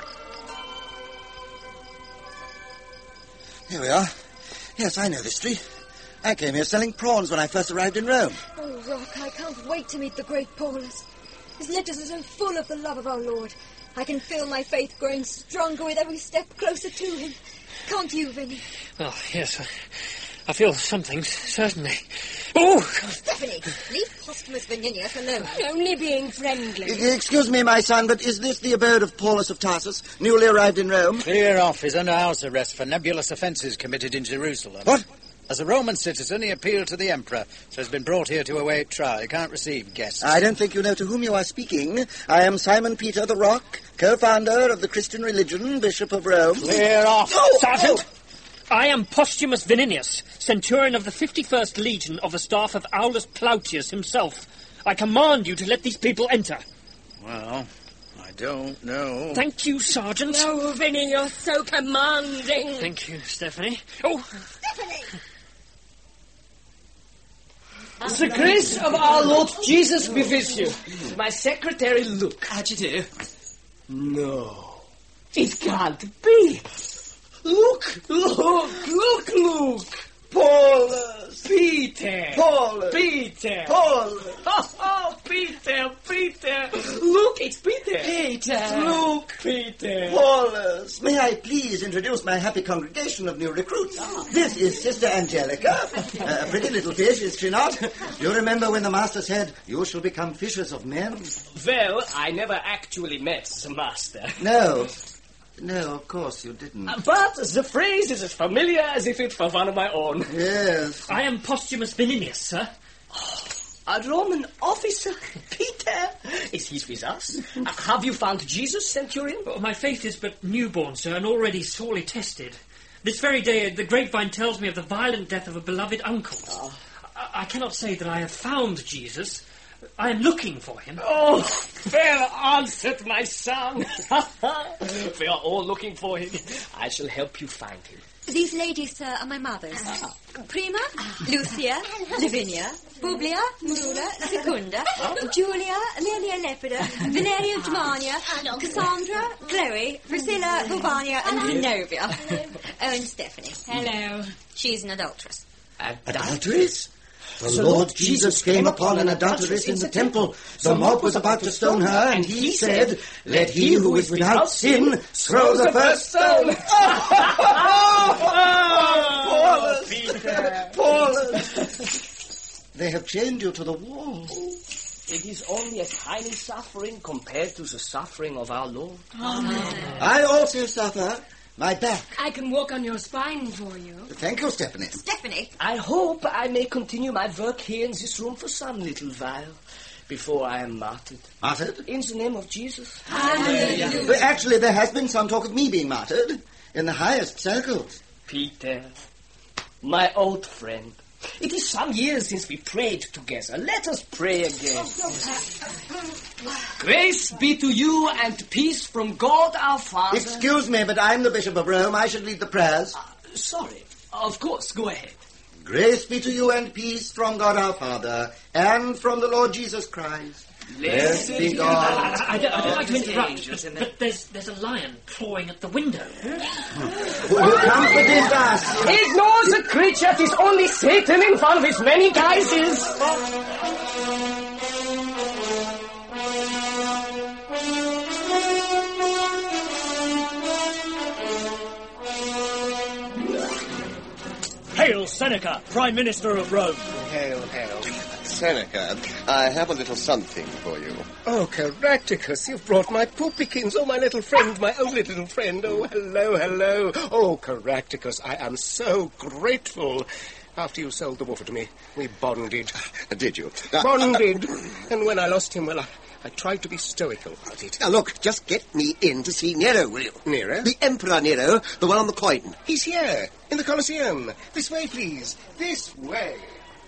Here we are. Yes, I know this street. I came here selling prawns when I first arrived in Rome. Oh, Rock, I can't wait to meet the great Paulus. His letters are so full of the love of our Lord. I can feel my faith growing stronger with every step closer to him. Can't you, Vinny? Oh, yes. I feel something, certainly. Oh! Stephanie, leave Posthumus Veninius alone. Only being friendly. Excuse me, my son, but is this the abode of Paulus of Tarsus, newly arrived in Rome? Clear off. He's under house arrest for nebulous offences committed in Jerusalem. What? As a Roman citizen, he appealed to the emperor, so has been brought here to await trial. He can't receive guests. I don't think you know to whom you are speaking. I am Simon Peter the Rock, co-founder of the Christian religion, Bishop of Rome. Clear off. Oh, Sergeant! Oh. I am Posthumus Veninius, centurion of the fifty-first Legion of the staff of Aulus Plautius himself. I command you to let these people enter. Well, I don't know. Thank you, Sergeant. Oh, Vinny, you're so commanding. Thank you, Stephanie. Oh, Stephanie! The grace of our Lord Jesus be with you. My secretary, look. How'd you do? No. It can't be. Look, look, look, look. Paulus. Peter. Paulus. Peter. Paulus. Oh, oh, Peter, Peter. Look, it's Peter. Peter. Look, Peter. Paulus, may I please introduce my happy congregation of new recruits? This is Sister Angelica. Uh, a pretty little fish, is she not? You remember when the master said, you shall become fishers of men? Well, I never actually met the master. No. No, of course you didn't. Uh, but the phrase is as familiar as if it were one of my own. Yes. I am Posthumus Veninius, sir. Oh, a Roman officer? Peter? Is he with us? Uh, have you found Jesus, Centurion? Oh, my faith is but newborn, sir, and already sorely tested. This very day the grapevine tells me of the violent death of a beloved uncle. Oh. I-, I cannot say that I have found Jesus. I am looking for him. Oh, well answered, my son. We are all looking for him. I shall help you find him. These ladies, sir, are my mothers. Ah. Prima, Lucia, Lavinia, Publia, Marula, Secunda, Julia, Amelia Lepida, Veneria Germania, Cassandra, Chloe, Priscilla, Bobania, and Zenobia. Oh, and Stephanie. Hello. She's an adulteress. Adulteress? The Lord Jesus came upon an adulteress in the temple. The mob was about to stone her, and he said, let he who is without sin throw the first stone. Paulus! Peter! Paulus! They have chained you to the wall. It is only a tiny suffering compared to the suffering of our Lord. Amen. I also suffer. My back. I can walk on your spine for you. Thank you, Stephanie. Stephanie? I hope I may continue my work here in this room for some little while before I am martyred. Martyred? In the name of Jesus. Hallelujah. But actually, there has been some talk of me being martyred in the highest circles. Peter, my old friend. It is some years since we prayed together. Let us pray again. Grace be to you and peace from God our Father. Excuse me, but I'm the Bishop of Rome. I should lead the prayers. Uh, sorry. Of course, go ahead. Grace be to you and peace from God our Father and from the Lord Jesus Christ. Blessed be God. I, I, don't, I don't like to interrupt, but, but there's, there's a lion clawing at the window. Will you comfort us? Ignore the creature. It is only Satan in one of his many guises. Hail, Seneca, Prime Minister of Rome. Hail, hail. Seneca, I have a little something for you. Oh, Caractacus, you've brought my poopykins. Oh, my little friend, my only little friend. Oh, hello, hello. Oh, Caractacus, I am so grateful. After you sold the water to me, we bonded. Did you? Bonded. And when I lost him, well, I... I tried to be stoical about it. Now, look, just get me in to see Nero, will you? Nero? The Emperor Nero, the one on the coin. He's here, in the Colosseum. This way, please. This way.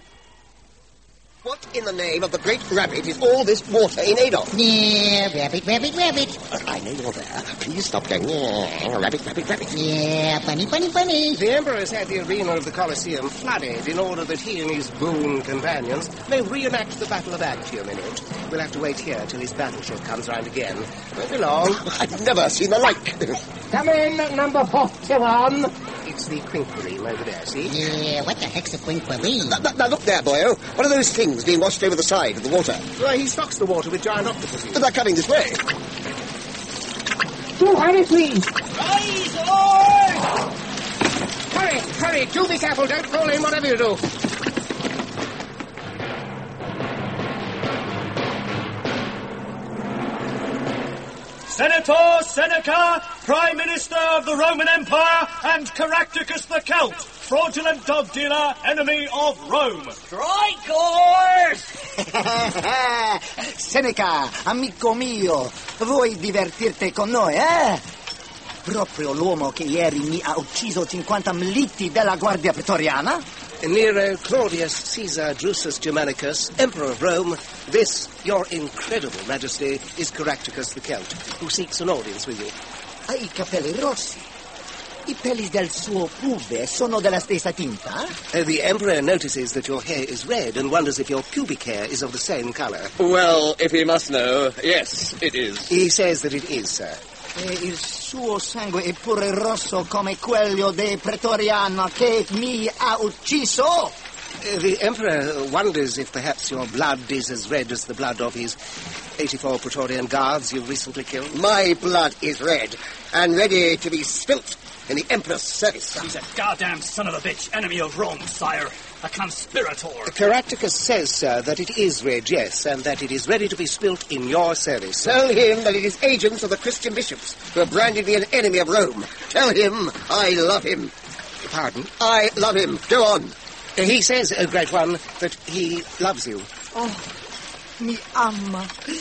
What in the name of the great rabbit is all this water in aid of? Yeah, rabbit, rabbit, rabbit. Uh, I know you're there. Please stop going, yeah, rabbit, rabbit, rabbit. Yeah, bunny, bunny, bunny. The Emperor's had the arena of the Colosseum flooded in order that he and his boon companions may reenact the Battle of Actium in it. We'll have to wait here till his battleship comes round again. Won't be long. I've never seen the like. Come in, number forty-one. It's the quinquereme over there, see? Yeah, what the heck's a quinquereme? Now, now, look there, boyo. What are those things being washed over the side of the water? Well, he stocks the water with giant octopuses. But they're coming this way. Two hundred, please. Rise, all! Hurry, hurry, do be careful, don't fall in, whatever you do. Senator, Seneca, Prime Minister of the Roman Empire, and Caractacus the Celt, fraudulent dog dealer, enemy of Rome. Strikers! Seneca, amico mio, vuoi divertirti con noi, eh? Proprio l'uomo che ieri mi ha ucciso cinquanta militi della Guardia Pretoriana? Nero Claudius Caesar Drusus Germanicus, Emperor of Rome, this, your incredible majesty, is Caractacus the Celt, who seeks an audience with you. Ha i capelli rossi. I peli del suo pube sono della stessa tinta? Uh, the Emperor notices that your hair is red and wonders if your pubic hair is of the same colour. Well, if he must know, yes, it is. He says that it is, sir. E il suo sangue è pure rosso come quello dei Pretoriano che mi ha ucciso? Uh, the Emperor wonders if perhaps your blood is as red as the blood of his eighty-four Praetorian guards you recently killed. My blood is red and ready to be spilt in the Emperor's service. He's a goddamn son of a bitch, enemy of Rome, sire. A conspirator. Caractacus says, sir, that it is red, yes, and that it is ready to be spilt in your service. Tell him that it is agents of the Christian bishops who have branded me an enemy of Rome. Tell him I love him. Pardon? I love him. Go on. Uh, he says, uh, Great One, that he loves you. Oh, mi ama.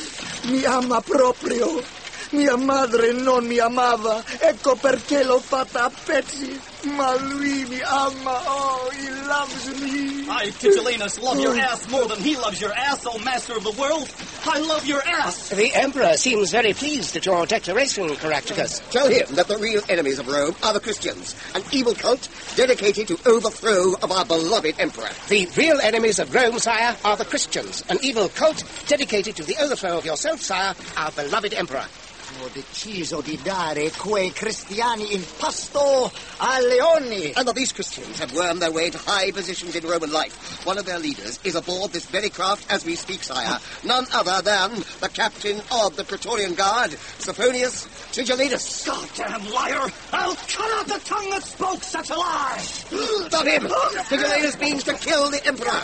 Mi ama proprio. Mia madre non mi amava, ecco perché l'ho fatta a pezzi. Ma lui mi ama, oh, he loves me. I, Tigellinus, love your ass more than he loves your ass, oh master of the world. I love your ass. The Emperor seems very pleased at your declaration, Caractacus. Tell him that the real enemies of Rome are the Christians, an evil cult dedicated to overthrow of our beloved Emperor. The real enemies of Rome, sire, are the Christians, an evil cult dedicated to the overthrow of yourself, sire, our beloved Emperor. Ho deciso di dare quei cristiani in pasto a leoni. And that these Christians have wormed their way to high positions in Roman life. One of their leaders is aboard this very craft as we speak, sire. None other than the captain of the Praetorian Guard, Sophonius Tigellinus. Goddamn liar! I'll cut out the tongue that spoke such a lie! Stop him! Tigellinus means to kill the Emperor.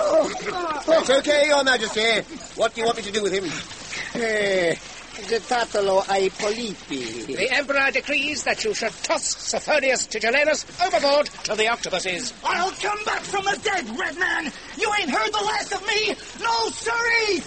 It's okay, Your Majesty. What do you want me to do with him? Eh... Gettatelo ai polipi. The Emperor decrees that you should toss Sophonius Tigellinus overboard to the octopuses. I'll come back from the dead, red man! You ain't heard the last of me! No, sirree!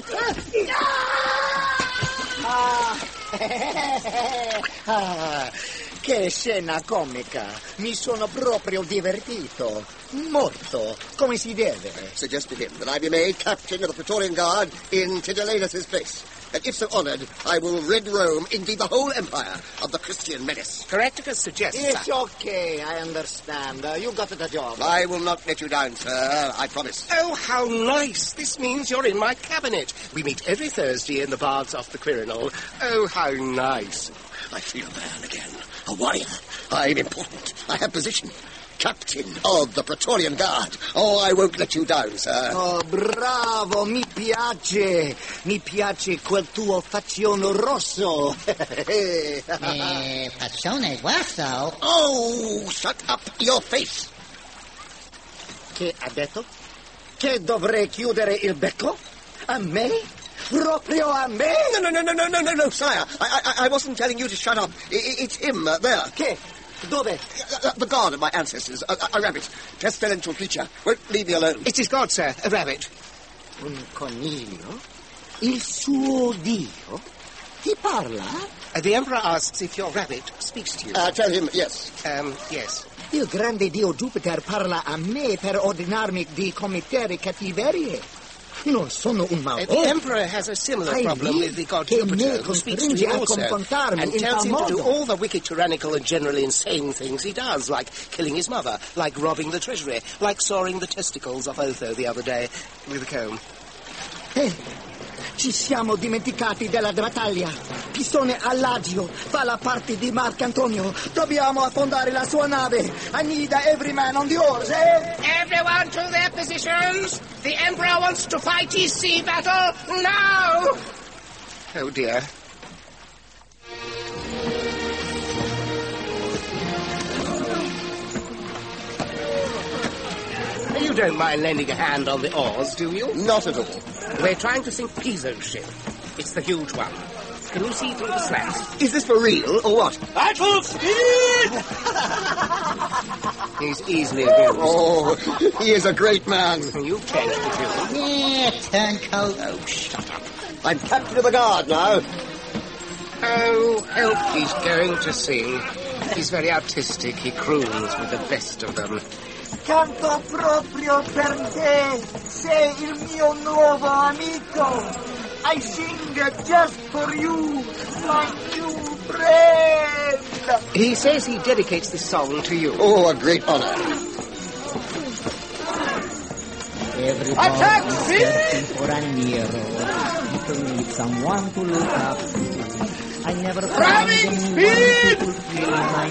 Ah, che scena comica! Mi sono proprio divertito. Morto, come si deve. Suggest to him that I be made captain of the Praetorian Guard in Tigellinus' place. And if so honoured, I will rid Rome, indeed the whole empire, of the Christian menace. Caractacus suggests... It's okay, I understand. Uh, you got the job. I will not let you down, sir, I promise. Oh, how nice. This means you're in my cabinet. We meet every Thursday in the baths off the Quirinal. Oh, how nice. I feel a man again. A warrior. I'm important. I have position. Captain of the Praetorian Guard. Oh, I won't let you down, sir. Oh, bravo, mi piace. Mi piace quel tuo faccione rosso. eh, faccione rosso? Oh, shut up your face. Che ha detto? Che dovrei chiudere il becco? A me? Proprio a me? No, no, no, no, no, no, no, sire. I, I, I wasn't telling you to shut up. I, it's him, uh, there. Che? Dove? Uh, the guard of my ancestors. A, a, a rabbit. Pestilential creature. Won't leave me alone. It is God, sir. A rabbit. Un coniglio? Il suo Dio? Ti parla? Uh, the Emperor asks if your rabbit speaks to you. Uh, tell him yes. Um, yes. Il grande Dio Jupiter parla a me per ordinarmi di commettere cattiverie. Non sono un malvagio. The Emperor has a similar problem with the god Jupiter, who speaks to him also, and tells him to do all the wicked, tyrannical, and generally insane things he does, like killing his mother, like robbing the treasury, like sawing the testicles of Otho the other day with a comb. Eh, ci siamo dimenticati della battaglia. Pisone all'agio fa la parte di Marcantonio. Dobbiamo affondare la sua nave. I need every man on the oars, eh? Everyone to their positions. The Emperor wants to fight his sea battle now. Oh, dear. You don't mind lending a hand on the oars, do you? Not at all. We're trying to sink Piso's ship. It's the huge one. Can you see through the slats? Is this for real, or what? At full speed! He's easily abused. Oh, he is a great man. You've changed the tune. Yeah, turncoat. Oh, shut up. I'm captain of the guard now. Oh, help, he's going to sing. He's very artistic. He croons with the best of them. Canto proprio per te, sei il mio nuovo amico. I sing just for you, my new friend. He says he dedicates this song to you. Oh, a great honor. Attack, searching for a hero. People need someone to look up to. I never found anyone to fulfill my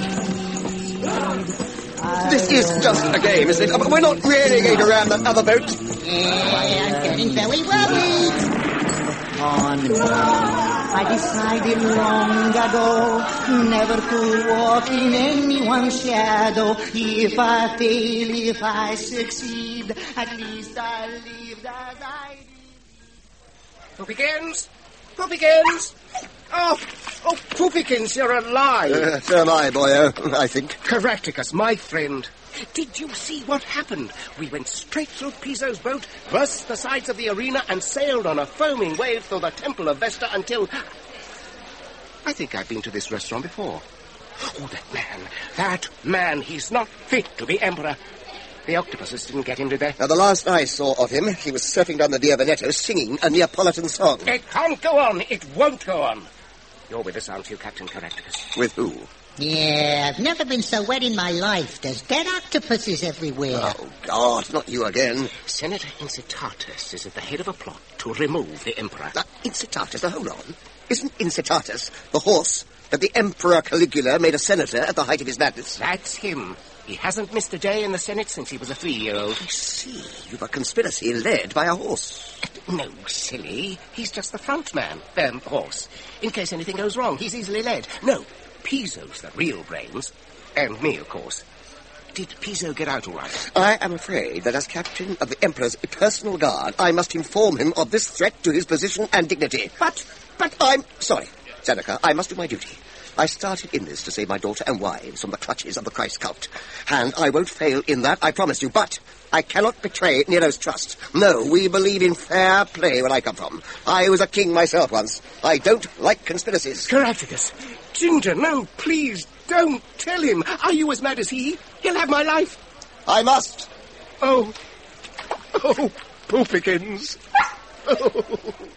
need. This is just a game, isn't it? We're not really going to ram that other boat. Yeah, I'm getting very worried. On me, I decided long ago never to walk in anyone's shadow. If I fail, if I succeed, at least I lived as I did. Poopykins! Poopykins! Oh, oh, Poopykins, you're alive! Uh, so am I, boyo, I think. Caractacus, my friend. Did you see what happened? We went straight through Piso's boat, burst the sides of the arena, and sailed on a foaming wave through the Temple of Vesta until... I think I've been to this restaurant before. Oh, that man, that man, he's not fit to be emperor. The octopuses didn't get him, did they? Now, the last I saw of him, he was surfing down the Via Veneto singing a Neapolitan song. It can't go on. It won't go on. You're with us, aren't you, Captain Caractacus? With who? Yeah, I've never been so wet in my life. There's dead octopuses everywhere. Oh, God, not you again. Senator Incitatus is at the head of a plot to remove the Emperor. Uh, Incitatus? Now, hold on. Isn't Incitatus the horse that the Emperor Caligula made a senator at the height of his madness? That's him. He hasn't missed a day in the Senate since he was a three-year-old. I see. You've a conspiracy led by a horse. No, silly. He's just the front man. Um, horse. In case anything goes wrong, he's easily led. No, Piso's the real brains. And me, of course. Did Piso get out all right? I am afraid that as captain of the Emperor's personal guard, I must inform him of this threat to his position and dignity. But, but I'm sorry, Seneca, I must do my duty. I started in this to save my daughter and wives from the clutches of the Christ cult. And I won't fail in that, I promise you. But I cannot betray Nero's trust. No, we believe in fair play where I come from. I was a king myself once. I don't like conspiracies. Caractacus! Ginger, no, please, don't tell him. Are you as mad as he? He'll have my life. I must. Oh. Oh, Poopykins. Oh.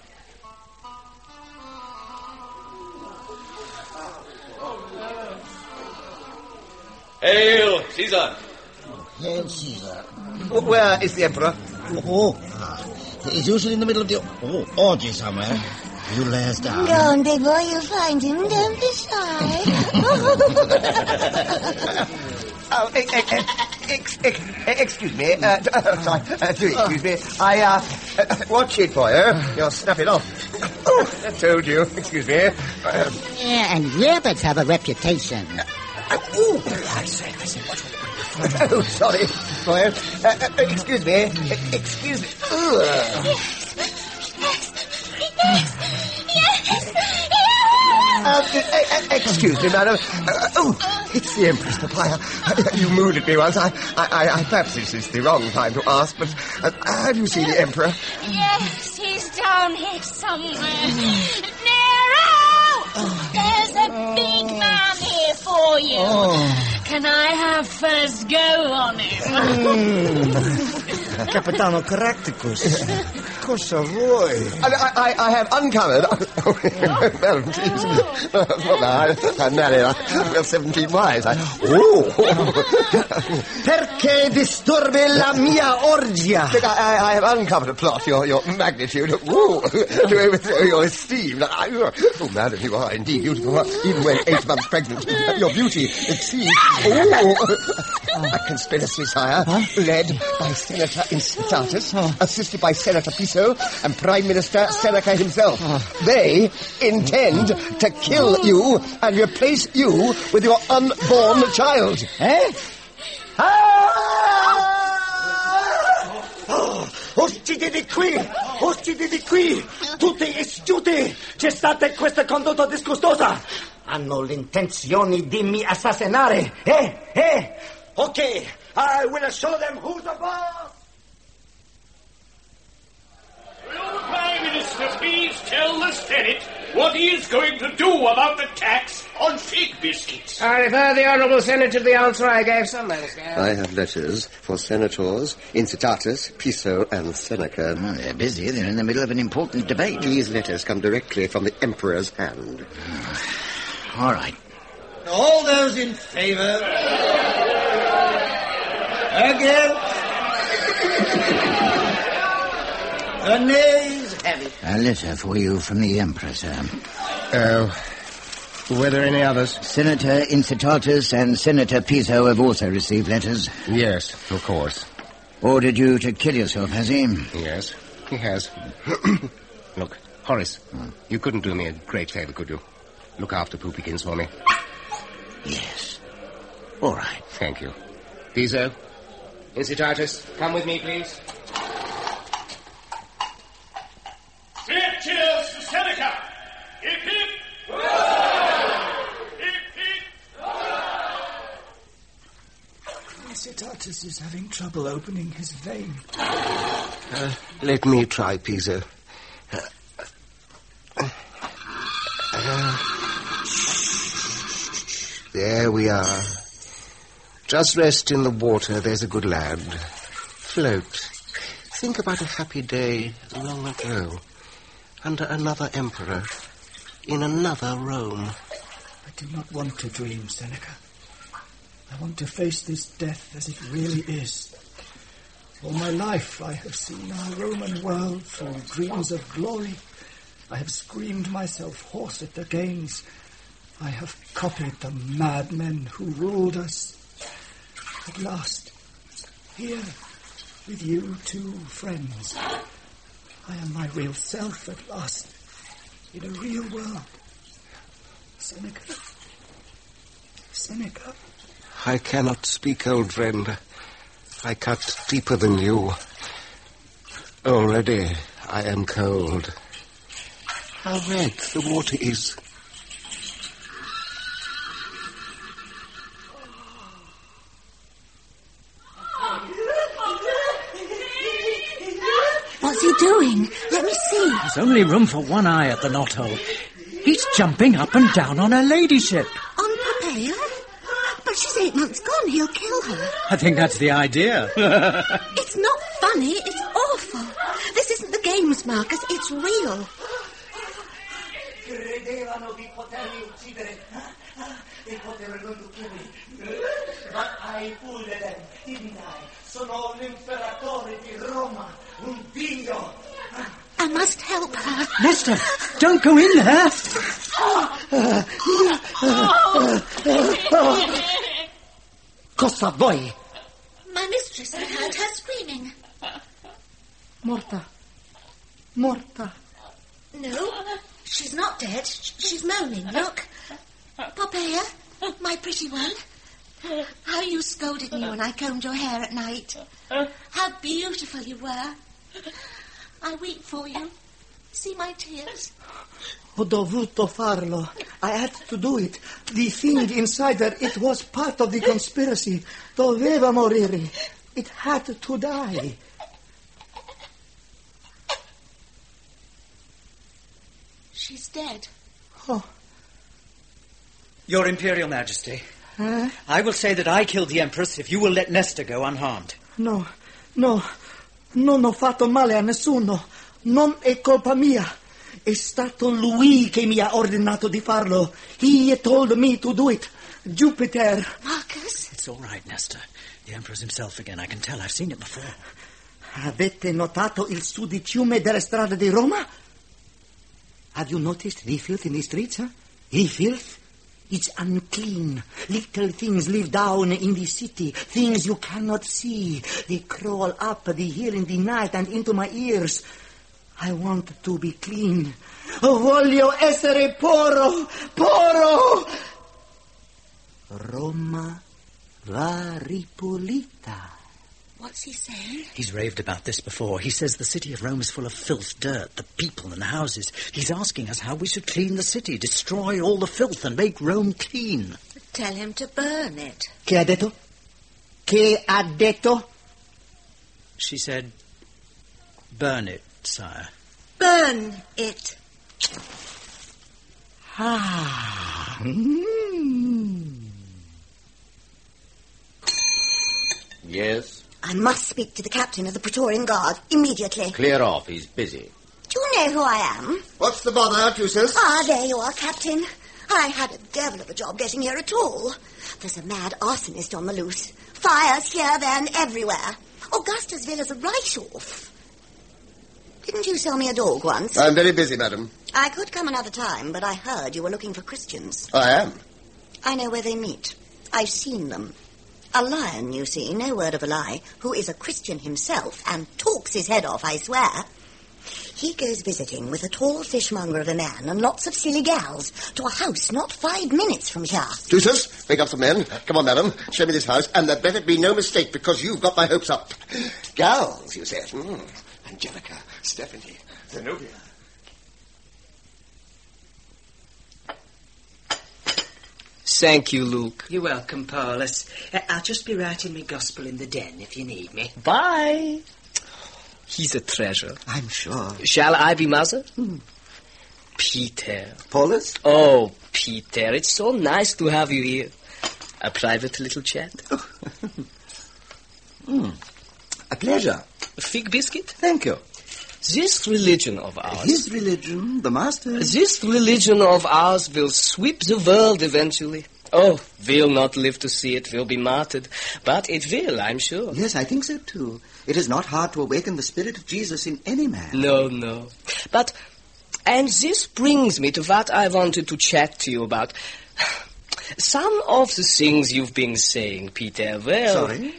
Hail, Caesar! Hail, Caesar. Where is the Emperor? Oh, ah, he's usually in the middle of the oh, orgy somewhere. You lay us down. Go on, big boy, you'll find him. Don't be shy. Oh, ex- ex- ex- excuse me. Uh, uh, sorry, uh, do excuse me. I, uh, uh, watch it, boyo. You're snapping off. Oh, I told you. Excuse me. Uh, yeah, and rabbits have a reputation. Oh, I say, I say, watch it. Oh, sorry, boyo. Uh, uh, excuse me. Uh, excuse me. Ugh. Yes, yes, yes, yes, yes. Uh, uh, excuse me, madam. Uh, oh, it's the Empress, Papaya. Uh, you moved at me once. I, I, I, perhaps this is the wrong time to ask, but uh, have you seen the Emperor? Yes, he's down here somewhere. Nero! Oh. There's a big man here for you. Oh. Can I have first go on him? Mm. Capitano Caractacus. Cosa vuoi? I, I, I have uncovered. Well, please. No, not that. I'm married. I've seventeen wives. I... Oh. Perché disturbi la mia orgia? Look, I, I have uncovered a plot. Your, your magnitude. Ooh, to overthrow your esteem. Oh, madam, you are indeed beautiful. Even when eight months pregnant. Your beauty exceeds. Oh. A conspiracy, sire, huh? Led by Senator Incitatus, oh. assisted by Senator Piso and Prime Minister Seneca himself. Oh. They intend to kill you and replace you with your unborn child. Eh? Ah! Uscite di qui! Uscite di qui! Tutti istuti! C'è stata questa condotta disgustosa! Hanno l'intenzione di mi assassinare! Eh? Eh? Ok, I will show them who's the boss! Will the Prime Minister please tell the Senate what he is going to do about the tax on fig biscuits? I refer the Honourable Senator to the answer I gave some minutes ago. I have letters for Senators Incitatus, Piso, and Seneca. Oh, they're busy. They're in the middle of an important debate. These letters come directly from the Emperor's hand. All right. All those in favour? Against? The nays have it. A letter for you from the Emperor, sir. Oh. Were there any others? Senator Incitatus and Senator Piso have also received letters. Yes, of course. Ordered you to kill yourself, has he? Yes, he has. Look, Horace, hmm. you couldn't do me a great favour, could you? Look after Poopykins for me. Yes. All right. Thank you. Piso, Incitatus, come with me, please. Cheers to Seneca! Hip hip! Incitatus is having trouble opening his vein. Uh, let me try, Piso. Uh, uh, there we are. Just rest in the water, there's a good lad. Float. Think about a happy day long ago. Under another emperor. In another Rome. I do not want to dream, Seneca. I want to face this death as it really is. All my life I have seen our Roman world through dreams of glory. I have screamed myself hoarse at the games. I have copied the madmen who ruled us. At last, here, with you two friends, I am my real self at last, in a real world. Seneca. Seneca. I cannot speak, old friend. I cut deeper than you. Already I am cold. How red the water is. What's he doing? Let me see. There's only room for one eye at the knothole. He's jumping up and down on her ladyship. On Poppaea? But she's eight months gone. He'll kill her. I think that's the idea. It's not funny. It's awful. This isn't the games, Marcus. It's real. Credevano di potermi uccidere. Di poter uccidere. But I fooled them, didn't I? Sono l'imperatore di Roma. Un dio. I must help her. Nesta, don't go in there. Cosa vuoi? My mistress, I heard her screaming. Morta. Morta. No, she's not dead. She's moaning. Look. Poppaea, my pretty one. How you scolded me when I combed your hair at night. How beautiful you were. I weep for you. See my tears. Ho dovuto farlo. I had to do it. The thing inside her, it was part of the conspiracy. Doveva morire. It had to die. She's dead. Oh. Your Imperial Majesty, Huh? I will say that I killed the Empress if you will let Nesta go unharmed. No, no. Non ho fatto male a nessuno. Non è colpa mia. È stato lui che mi ha ordinato di farlo. He told me to do it. Jupiter. Marcus? It's all right, Nesta. The Emperor's himself again. I can tell. I've seen it before. Avete notato il sudiciume delle strade di Roma? Have you noticed the filth in the streets, huh? The filth? It's unclean. Little things live down in the city. Things you cannot see. They crawl up the hill in the night and into my ears. I want to be clean. Voglio essere puro. Puro. Roma va ripulita. What's he saying? He's raved about this before. He says the city of Rome is full of filth, dirt, the people and the houses. He's asking us how we should clean the city, destroy all the filth and make Rome clean. Tell him to burn it. Che ha detto? Che ha detto? She said, burn it, sire. Burn it. Ah. Yes? I must speak to the captain of the Praetorian Guard immediately. Clear off. He's busy. Do you know who I am? What's the bother, Drusus? Ah, there you are, Captain. I had a devil of a job getting here at all. There's a mad arsonist on the loose. Fires here, there, and everywhere. Augustus Villa's right off. Didn't you sell me a dog once? I'm very busy, madam. I could come another time, but I heard you were looking for Christians. I am. I know where they meet. I've seen them. A lion, you see, no word of a lie, who is a Christian himself and talks his head off, I swear. He goes visiting with a tall fishmonger of a man and lots of silly gals to a house not five minutes from here. Drusus, wake up some men. Come on, madam. Show me this house, and there better be no mistake, because you've got my hopes up. Gals, you said. Mm. Angelica, Stephanie, Zenobia. Thank you, Luke. You're welcome, Paulus. Uh, I'll just be writing me gospel in the den if you need me. Bye. He's a treasure. I'm sure. Shall I be mother? Hmm. Peter. Paulus? Oh, Peter, it's so nice to have you here. A private little chat. Hmm. A pleasure. A fig biscuit? Thank you. This religion of ours... His religion, the master... This religion of ours will sweep the world eventually. Oh, we'll not live to see it. We'll be martyred. But it will, I'm sure. Yes, I think so, too. It is not hard to awaken the spirit of Jesus in any man. No, no. But, and this brings me to what I wanted to chat to you about. Some of the things you've been saying, Peter, well... Sorry?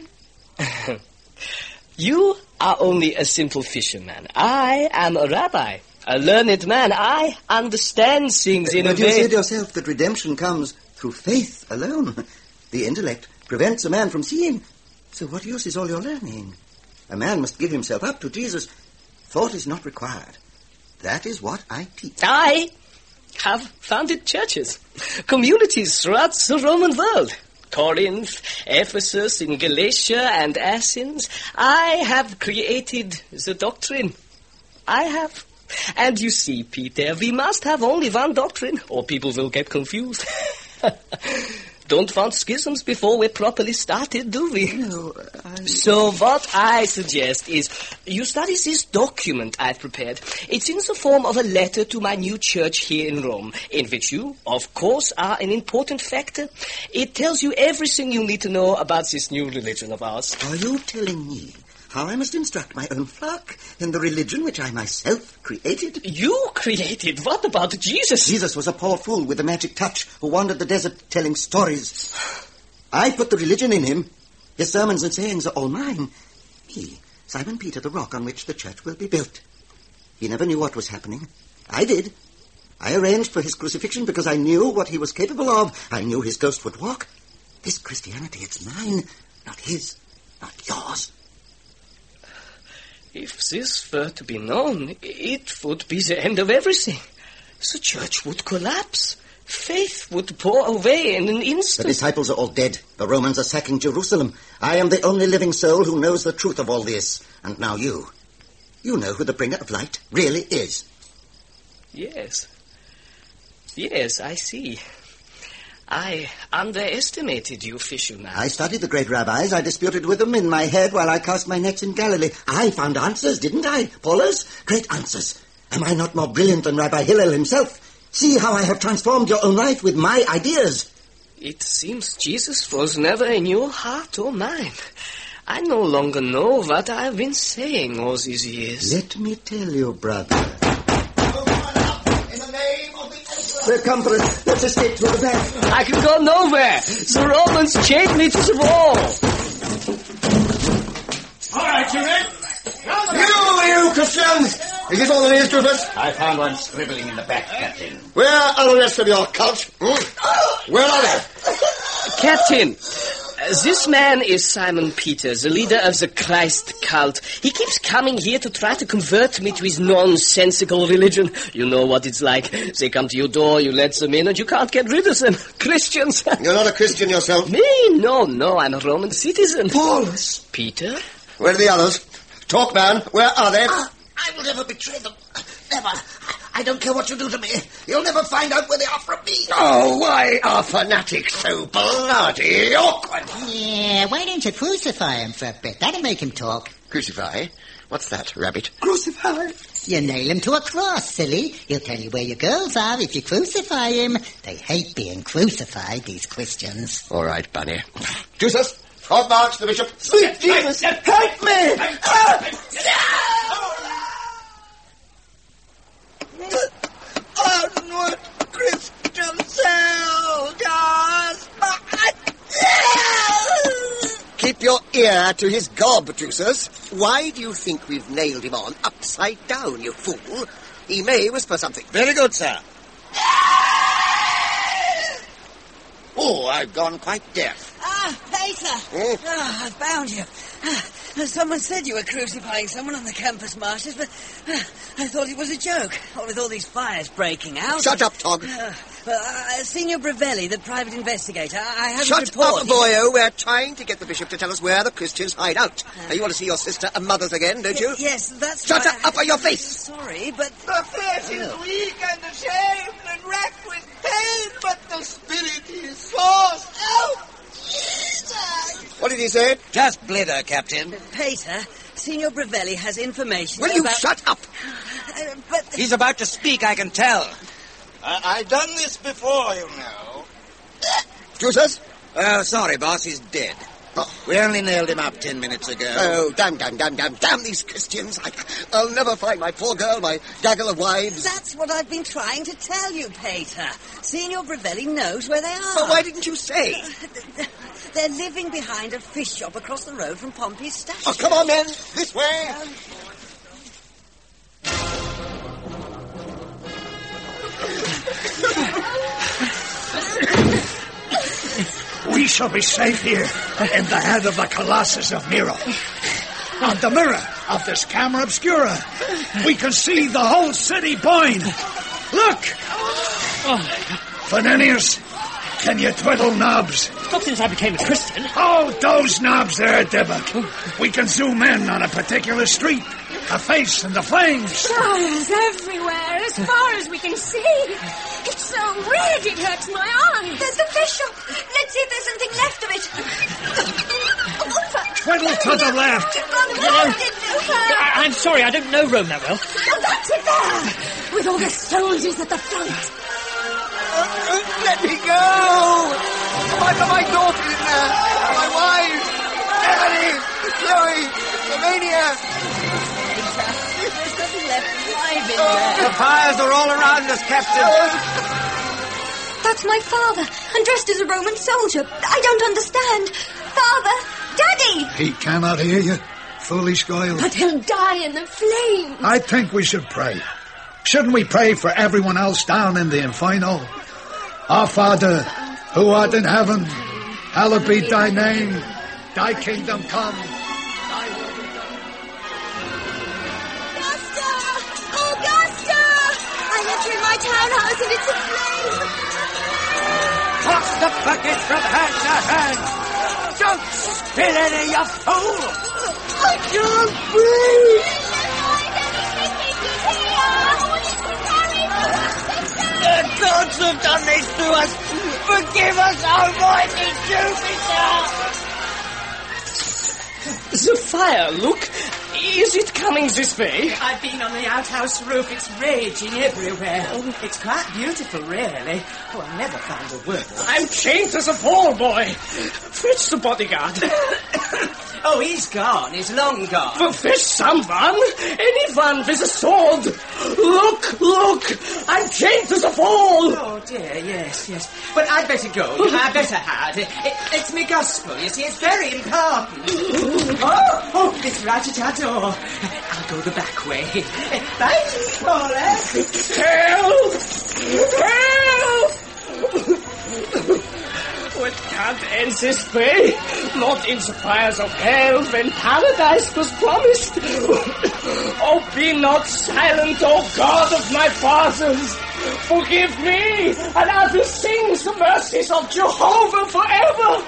You are only a simple fisherman. I am a rabbi, a learned man. I understand things in but a way... way... But you said yourself that redemption comes through faith alone. The intellect prevents a man from seeing. So what use is all your learning? A man must give himself up to Jesus. Thought is not required. That is what I teach. I have founded churches, communities throughout the Roman world. Corinth, Ephesus, in Galatia and Athens. I have created the doctrine. I have. And you see, Peter, we must have only one doctrine, or people will get confused. Don't want schisms before we're properly started, do we? No, I... So what I suggest is you study this document I've prepared. It's in the form of a letter to my new church here in Rome, in which you, of course, are an important factor. It tells you everything you need to know about this new religion of ours. Are you telling me how I must instruct my own flock in the religion which I myself created? You created? What about Jesus? Jesus was a poor fool with a magic touch who wandered the desert telling stories. I put the religion in him. His sermons and sayings are all mine. Me, Simon Peter, the rock on which the church will be built. He never knew what was happening. I did. I arranged for his crucifixion because I knew what he was capable of. I knew his ghost would walk. This Christianity, it's mine, not his, not yours. If this were to be known, it would be the end of everything. The church would collapse. Faith would pour away in an instant. The disciples are all dead. The Romans are sacking Jerusalem. I am the only living soul who knows the truth of all this. And now you. You know who the bringer of light really is. Yes. Yes, I see. I underestimated you, fisherman. I studied the great rabbis. I disputed with them in my head while I cast my nets in Galilee. I found answers, didn't I, Paulus? Great answers. Am I not more brilliant than Rabbi Hillel himself? See how I have transformed your own life with my ideas. It seems Jesus was never in your heart or mine. I no longer know what I've been saying all these years. Let me tell you, brother. They're comforted. Let's escape through the back. I can go nowhere. The Romans chained me to the wall. All right, you ready? You, you Christians! Is this all there is to it? I found one scribbling in the back, Captain. Where are the rest of your cult? Hmm? Where are they? Captain, This man is Simon Peter, the leader of the Christ cult. He keeps coming here to try to convert me to his nonsensical religion. You know what it's like. They come to your door, you let them in, and you can't get rid of them. Christians. You're not a Christian yourself? Me? No, no, I'm a Roman citizen. Paulus! Peter? Where are the others? Talk, man. Where are they? Ah, I will never betray them. Never. I don't care what you do to me. You'll never find out where they are from me. Oh, why are fanatics so bloody awkward? Yeah, why don't you crucify him for a bit? That'll make him talk. Crucify? What's that, Rabbit? Crucify? You nail him to a cross, silly. He'll tell you where your girls are if you crucify him. They hate being crucified, these Christians. All right, Bunny. Jesus, front march the bishop. Sweet Jesus, help me! Onward, Christian soldiers! Keep your ear to his gob, Drusus. Why do you think we've nailed him on upside down, you fool? He may whisper something. Very good, sir. Oh, I've gone quite deaf. Ah, Peter! Hmm? Ah, I've found you. Ah, someone said you were crucifying someone on the campus marches, but ah, I thought it was a joke. What with all these fires breaking out. Shut up, Tog. Uh, uh, Signor Brevelli, the private investigator, I have Shut a report. up, boyo. We're trying to get the bishop to tell us where the Christians hide out. Now, you want to see your sister and mothers again, don't you? Y- yes, that's Shut why up, up on your face! Sorry, but... The flesh is weak and ashamed and racked with pain, but the spirit is forced out. What did he say? Just blither, Captain. Peter, Signor Brevelli has information Will you about... shut up? Uh, but... He's about to speak, I can tell. I- I've done this before, you know. Drusus? Oh, sorry, boss, he's dead. Oh. We only nailed him up ten minutes ago. Oh, damn, damn, damn, damn, damn these Christians. I, I'll never find my poor girl, my gaggle of wives. That's what I've been trying to tell you, Peter. Signor Brevelli knows where they are. But why didn't you say? They're living behind a fish shop across the road from Pompey's statue. Oh, come on, men. This way. Um, We shall be safe here in the head of the Colossus of Nero. On the mirror of this camera obscura, we can see the whole city point. Look! Fernenius, can you twiddle knobs? Not since I became a Christian. Oh, those knobs there, Dibba. We can zoom in on a particular street, a face in the flames. Fires everywhere, as far as we can see. It's so red it hurts my eyes. There's the fish shop. Let's see if there's something left of it. Twiddle to the left. I- I'm sorry, I don't know Rome that well. Oh, that's it there, with all the soldiers at the front. Let me go! I've got my daughter in there, my wife, Emily, Chloe, Romania. There's nothing left alive in there. The fires are all around us, Captain. That's my father, and dressed as a Roman soldier. I don't understand. Father! Daddy! He cannot hear you, foolish girl. But he'll die in the flames. I think we should pray. Shouldn't we pray for everyone else down in the Inferno? Our Father, who art in heaven, hallowed be thy name. Thy kingdom come. Thy will be done. Augusta! Augusta! I left her in my townhouse and it's aflame. Toss the bucket from hand to hand. Don't spill any, you fool. I can't breathe. The gods have done this to us. Forgive us, Almighty Jupiter. The fire, look. Is it coming this way? I've been on the outhouse roof. It's raging everywhere. It's quite beautiful, really. Oh, I never found a word. I'm chained to the pole, boy. Fetch the bodyguard. Oh, he's gone. He's long gone. Well, fetch someone. Anyone with a sword. Look, look. I'm chained to the pole. Oh, dear, yes, yes. But I'd better go. I'd better hide. It, it, it's me gospel, you see. It's very important. Oh, oh, it's right at our door. I'll go the back way. Bye, Paula. Help! Help! it can't end this way. Not in the fires of hell when paradise was promised. Oh, be not silent, oh God of my fathers. Forgive me, and I will sing the mercies of Jehovah forever.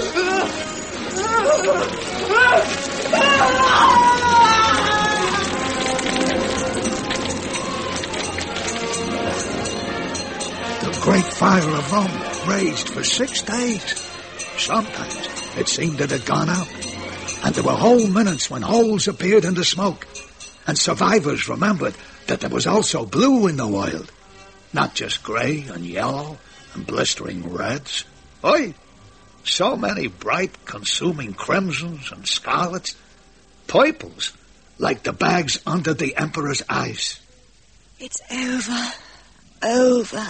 The great fire of Rome raged for six days. Sometimes it seemed it had gone out, and there were whole minutes when holes appeared in the smoke, and survivors remembered that there was also blue in the wild, not just grey and yellow and blistering reds. Oi, so many bright, consuming crimsons and scarlets, purples, like the bags under the Emperor's eyes. It's over. Over.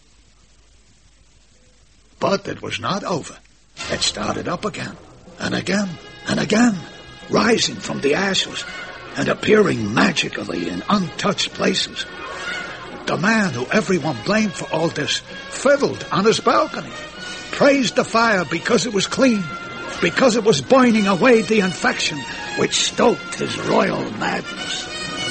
But it was not over. It started up again, and again, and again, rising from the ashes and appearing magically in untouched places. The man who everyone blamed for all this fiddled on his balcony, praised the fire because it was clean, because it was burning away the infection which stoked his royal madness.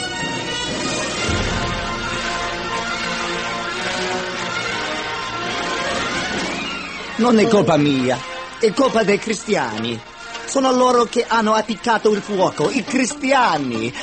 Non è colpa mia, è colpa dei cristiani. Sono loro che hanno appiccato il fuoco, i cristiani.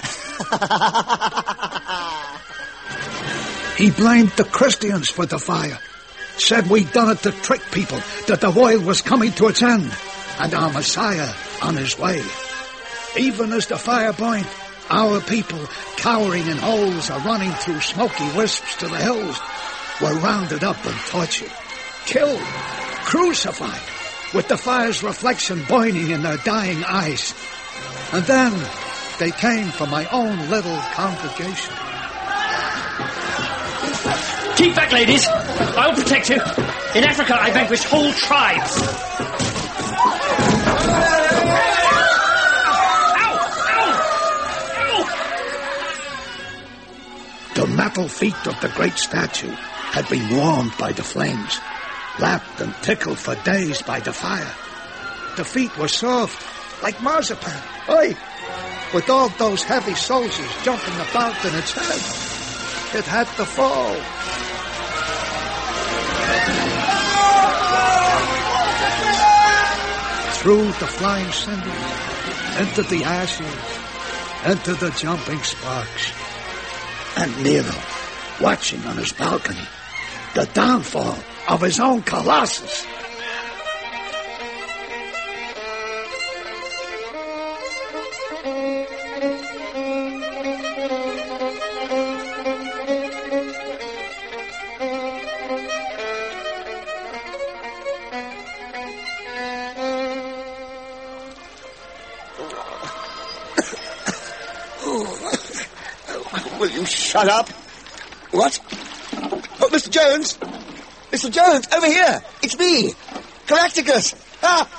He blamed the Christians for the fire, said we'd done it to trick people, that the world was coming to its end, and our Messiah on his way. Even as the fire burned, our people, cowering in holes or running through smoky wisps to the hills, were rounded up and tortured, killed, crucified, with the fire's reflection burning in their dying eyes. And then they came from my own little congregation. Keep back, ladies. I will protect you. In Africa, I vanquished whole tribes. The metal feet of the great statue had been warmed by the flames, lapped and tickled for days by the fire. The feet were soft, like marzipan. Aye, with all those heavy soldiers jumping about in its head, it had to fall. Through the flying cinders, into the ashes, into the jumping sparks. And Nero, watching on his balcony, the downfall of his own Colossus. Will you shut up? What? Oh, Mister Jones! Mister Jones, over here! It's me! Caractacus! Ah!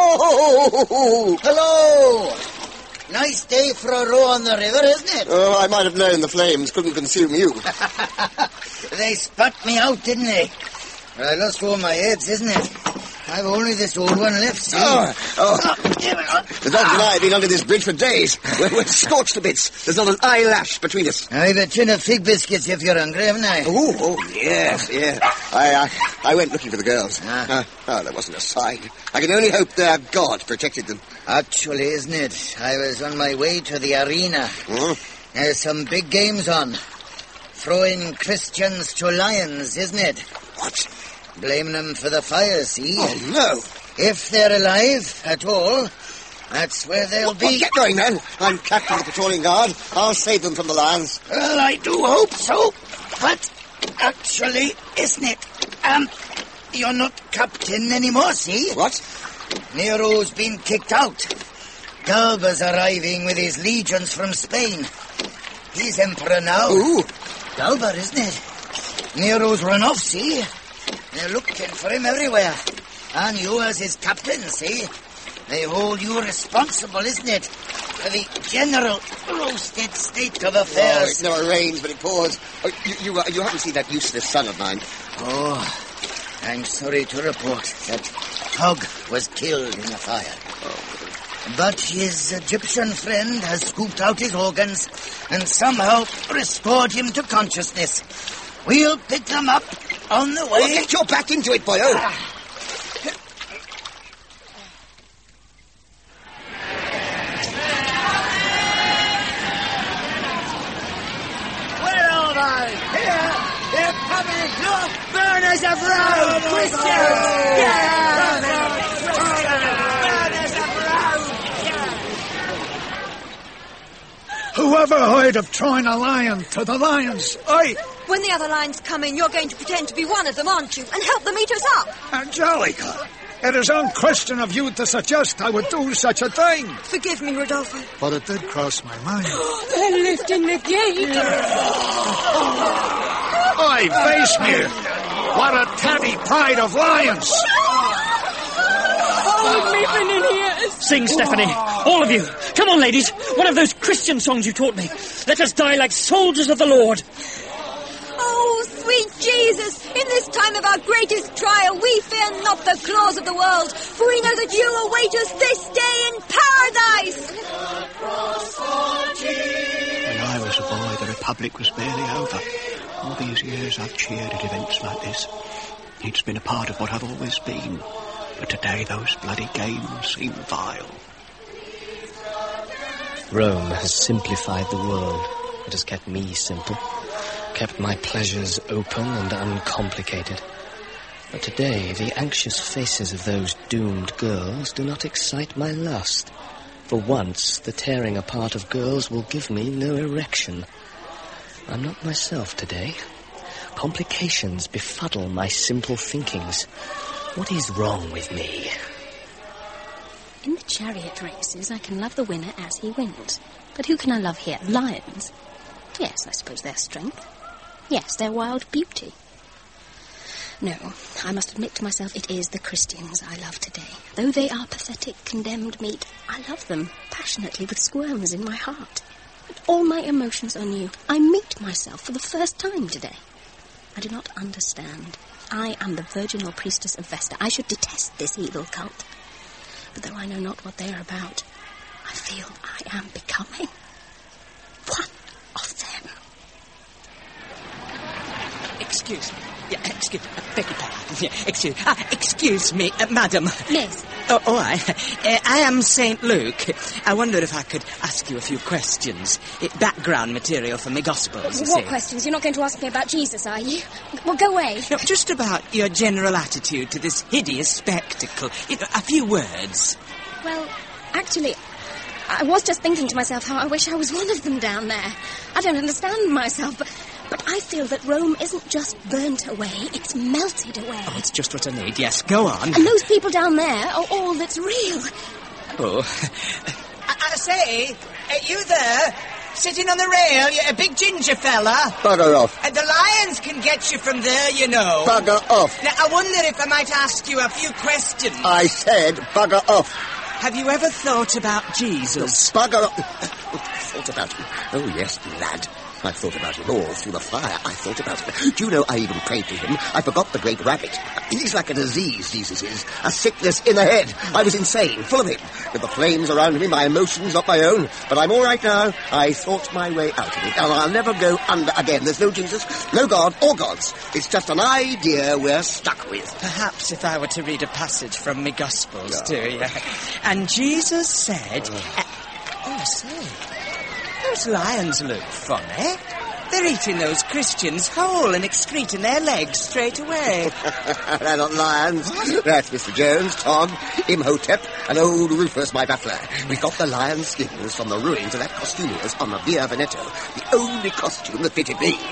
Oh! Hello! Nice day for a row on the river, isn't it? Oh, I might have known the flames couldn't consume you. They spat me out, didn't they? Well, I lost all my heads, isn't it? I've only this old one left, see? Oh, oh. The dog and I have been under this bridge for days. We're, we're scorched to bits. There's not an eyelash between us. I've a tin of fig biscuits if you're hungry, haven't I? Oh, oh yes, yes. I, I, I went looking for the girls. Ah. Uh, oh, there wasn't a sign. I can only hope their God protected them. Actually, isn't it? I was on my way to the arena. Hmm? There's some big games on. Throwing Christians to lions, isn't it? What? Blaming them for the fire, see? Oh, no. If they're alive at all, that's where they'll what, be. What, get going, then. I'm captain of the patrolling guard. I'll save them from the lions. Well, I do hope so. But actually, isn't it? Um, you're not captain anymore, see? What? Nero's been kicked out. Galba's arriving with his legions from Spain. He's emperor now. Ooh. Galba, isn't it? Nero's run off, see? They're looking for him everywhere. And you as his captain, see? They hold you responsible, isn't it? For the general roasted state of affairs. Oh, it never rains, but it pours. Oh, you, you, uh, you haven't seen that useless son of mine. Oh, I'm sorry to report that Tog was killed in the fire. But his Egyptian friend has scooped out his organs and somehow restored him to consciousness. We'll pick them up on the way. Oh, get your back into it, boyo. Where are they? Here! They're coming! Look! Burners of Rome! Christians! Yeah! Burners of Rome! Whoever heard of trying a lion to the lions? I... When the other lions come in, you're going to pretend to be one of them, aren't you? And help them eat us up. Angelica, it is unchristian of you to suggest I would do such a thing. Forgive me, Rodolfo. But it did cross my mind. They're lifting the gate. Aye, face me. What a tatty pride of lions. Hold me, Beninius. Sing, Stephanie. All of you. Come on, ladies. One of those Christian songs you taught me. Let us die like soldiers of the Lord. Oh, sweet Jesus, in this time of our greatest trial, we fear not the claws of the world, for we know that you await us this day in paradise. When I was a boy, the Republic was barely over. All these years I've cheered at events like this. It's been a part of what I've always been. But today those bloody games seem vile. Rome has simplified the world. It has kept me simple. Kept my pleasures open and uncomplicated. But today, the anxious faces of those doomed girls do not excite my lust. For once, the tearing apart of girls will give me no erection. I'm not myself today. Complications befuddle my simple thinkings. What is wrong with me? In the chariot races, I can love the winner as he wins. But who can I love here? Lions? Yes, I suppose their strength. Yes, their wild beauty. No, I must admit to myself it is the Christians I love today. Though they are pathetic, condemned meat, I love them passionately with squirms in my heart. But all my emotions are new. I meet myself for the first time today. I do not understand. I am the virginal priestess of Vesta. I should detest this evil cult. But though I know not what they are about, I feel I am becoming one of them. Excuse me. Yeah, excuse, uh, beg your pardon. Yeah, excuse, uh, excuse me, uh, madam. Yes. Oh, all right. Uh, I am Saint Luke. I wonder if I could ask you a few questions. Uh, background material for my Gospels, you What see. questions? You're not going to ask me about Jesus, are you? Well, go away. No, just about your general attitude to this hideous spectacle. You know, a few words. Well, actually, I was just thinking to myself how I wish I was one of them down there. I don't understand myself, but... But I feel that Rome isn't just burnt away, it's melted away. Oh, it's just what I need. Yes, go on. And those people down there are all that's real. Oh. I, I say, are you there? Sitting on the rail, you're a big ginger fella. Bugger off. And the lions can get you from there, you know. Bugger off. Now, I wonder if I might ask you a few questions. I said bugger off. Have you ever thought about Jesus? No, bugger off. Thought about him? Oh, yes, lad. I thought about him all through the fire. I thought about him. Do you know, I even prayed to him. I forgot the great rabbit. He's like a disease, Jesus is. A sickness in the head. I was insane, full of him. With the flames around me, my emotions, not my own. But I'm all right now. I thought my way out of it. And I'll never go under again. There's no Jesus, no God, or gods. It's just an idea we're stuck with. Perhaps if I were to read a passage from me Gospels to you. And Jesus said... Uh, oh, I say... Those lions look funny. They're eating those Christians whole and excreting their legs straight away. They're not lions. That's Mister Jones, Tog, Imhotep, and old Rufus, my butler. We got the lion skins from the ruins of that costumier's on the Via Veneto. The only costume that fitted me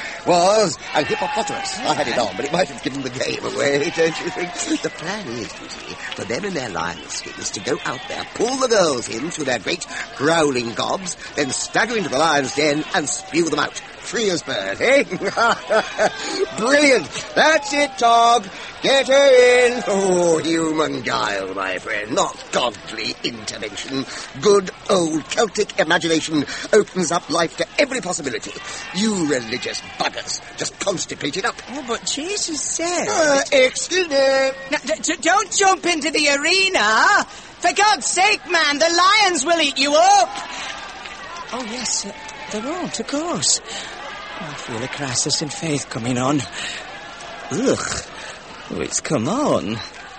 was a hippopotamus. I had it on, but it might have given the game away, don't you think? The plan is, you see, for them in their lion skins to go out there, pull the girls in through their great growling gobs, then stagger into the lion's den and spew them out. free as bird, eh? Brilliant. That's it, Tog. Get her in. Oh, human guile, my friend. Not godly intervention. Good old Celtic imagination opens up life to every possibility. You religious buggers just constipate it up. Oh, but Jesus said... Uh, excuse me. Now, d- d- don't jump into the arena. For God's sake, man, the lions will eat you up. Oh, yes, uh, they won't, of course. I feel a crisis in faith coming on. Ugh. Oh, it's come on.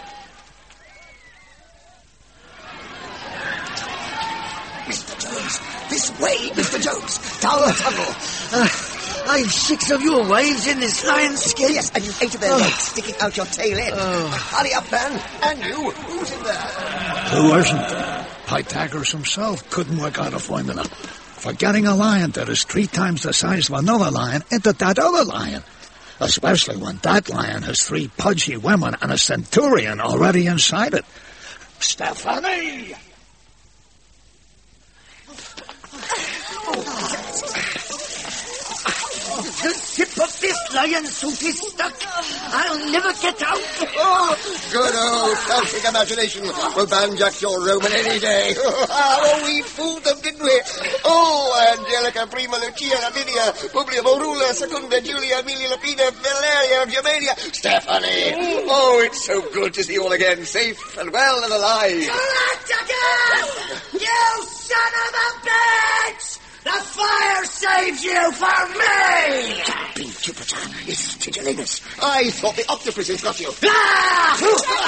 Mister Jones, this way, Mister Jones. Down the tunnel. Uh, I've six of your waves in this lion's skin. Yes, and you eight of their Oh. legs sticking out your tail end. Oh. Hurry up, man. And you, who's in there? Who isn't? Pythagoras himself couldn't work out a formula for getting a lion that is three times the size of another lion into that other lion. Especially when that lion has three pudgy women and a centurion already inside it. Stephanie! The tip of this lion suit is stuck. I'll never get out. Oh, good old Celtic imagination will banjack your Roman any day. Oh, we fooled them, didn't we? Oh, Angelica, Prima, Lucia, Lavinia, Publia, Morula, Secunda, Julia, Amelia, Lapina, Valeria, Germania, Stephanie. Oh, it's so good to see you all again, safe and well and alive. Galacticus! You son of a bitch! The fire saves you for me! Be Jupiter, it's Tigellinus. I thought the octopuses got you. Ah!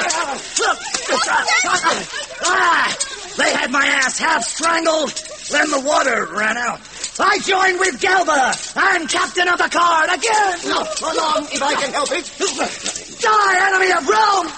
Ah! They had my ass half strangled. Then the water ran out. I joined with Galba. I'm captain of the card again. Not for long, if I can help it. Die, enemy of Rome!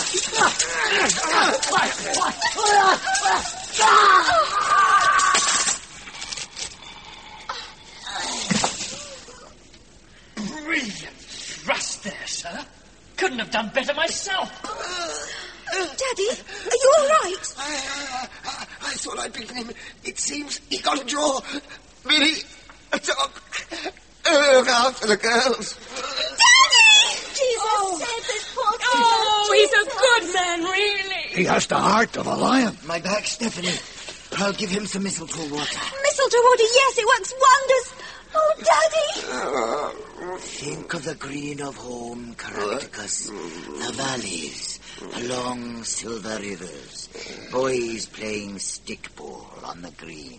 Brilliant thrust there, sir. Couldn't have done better myself. Daddy, are you all right? I, I, I, I thought I'd beaten him. It seems he got a draw. Billy, a dog. Oh, after the girls. Daddy! Jesus save this poor kid. Oh, he's a good man, really. He has the heart of a lion. My back, Stephanie. I'll give him some mistletoe water. Mistletoe water, yes, it works wonders. Oh, Daddy! Think of the green of home, Caractacus. The valleys, the long silver rivers, boys playing stickball on the green.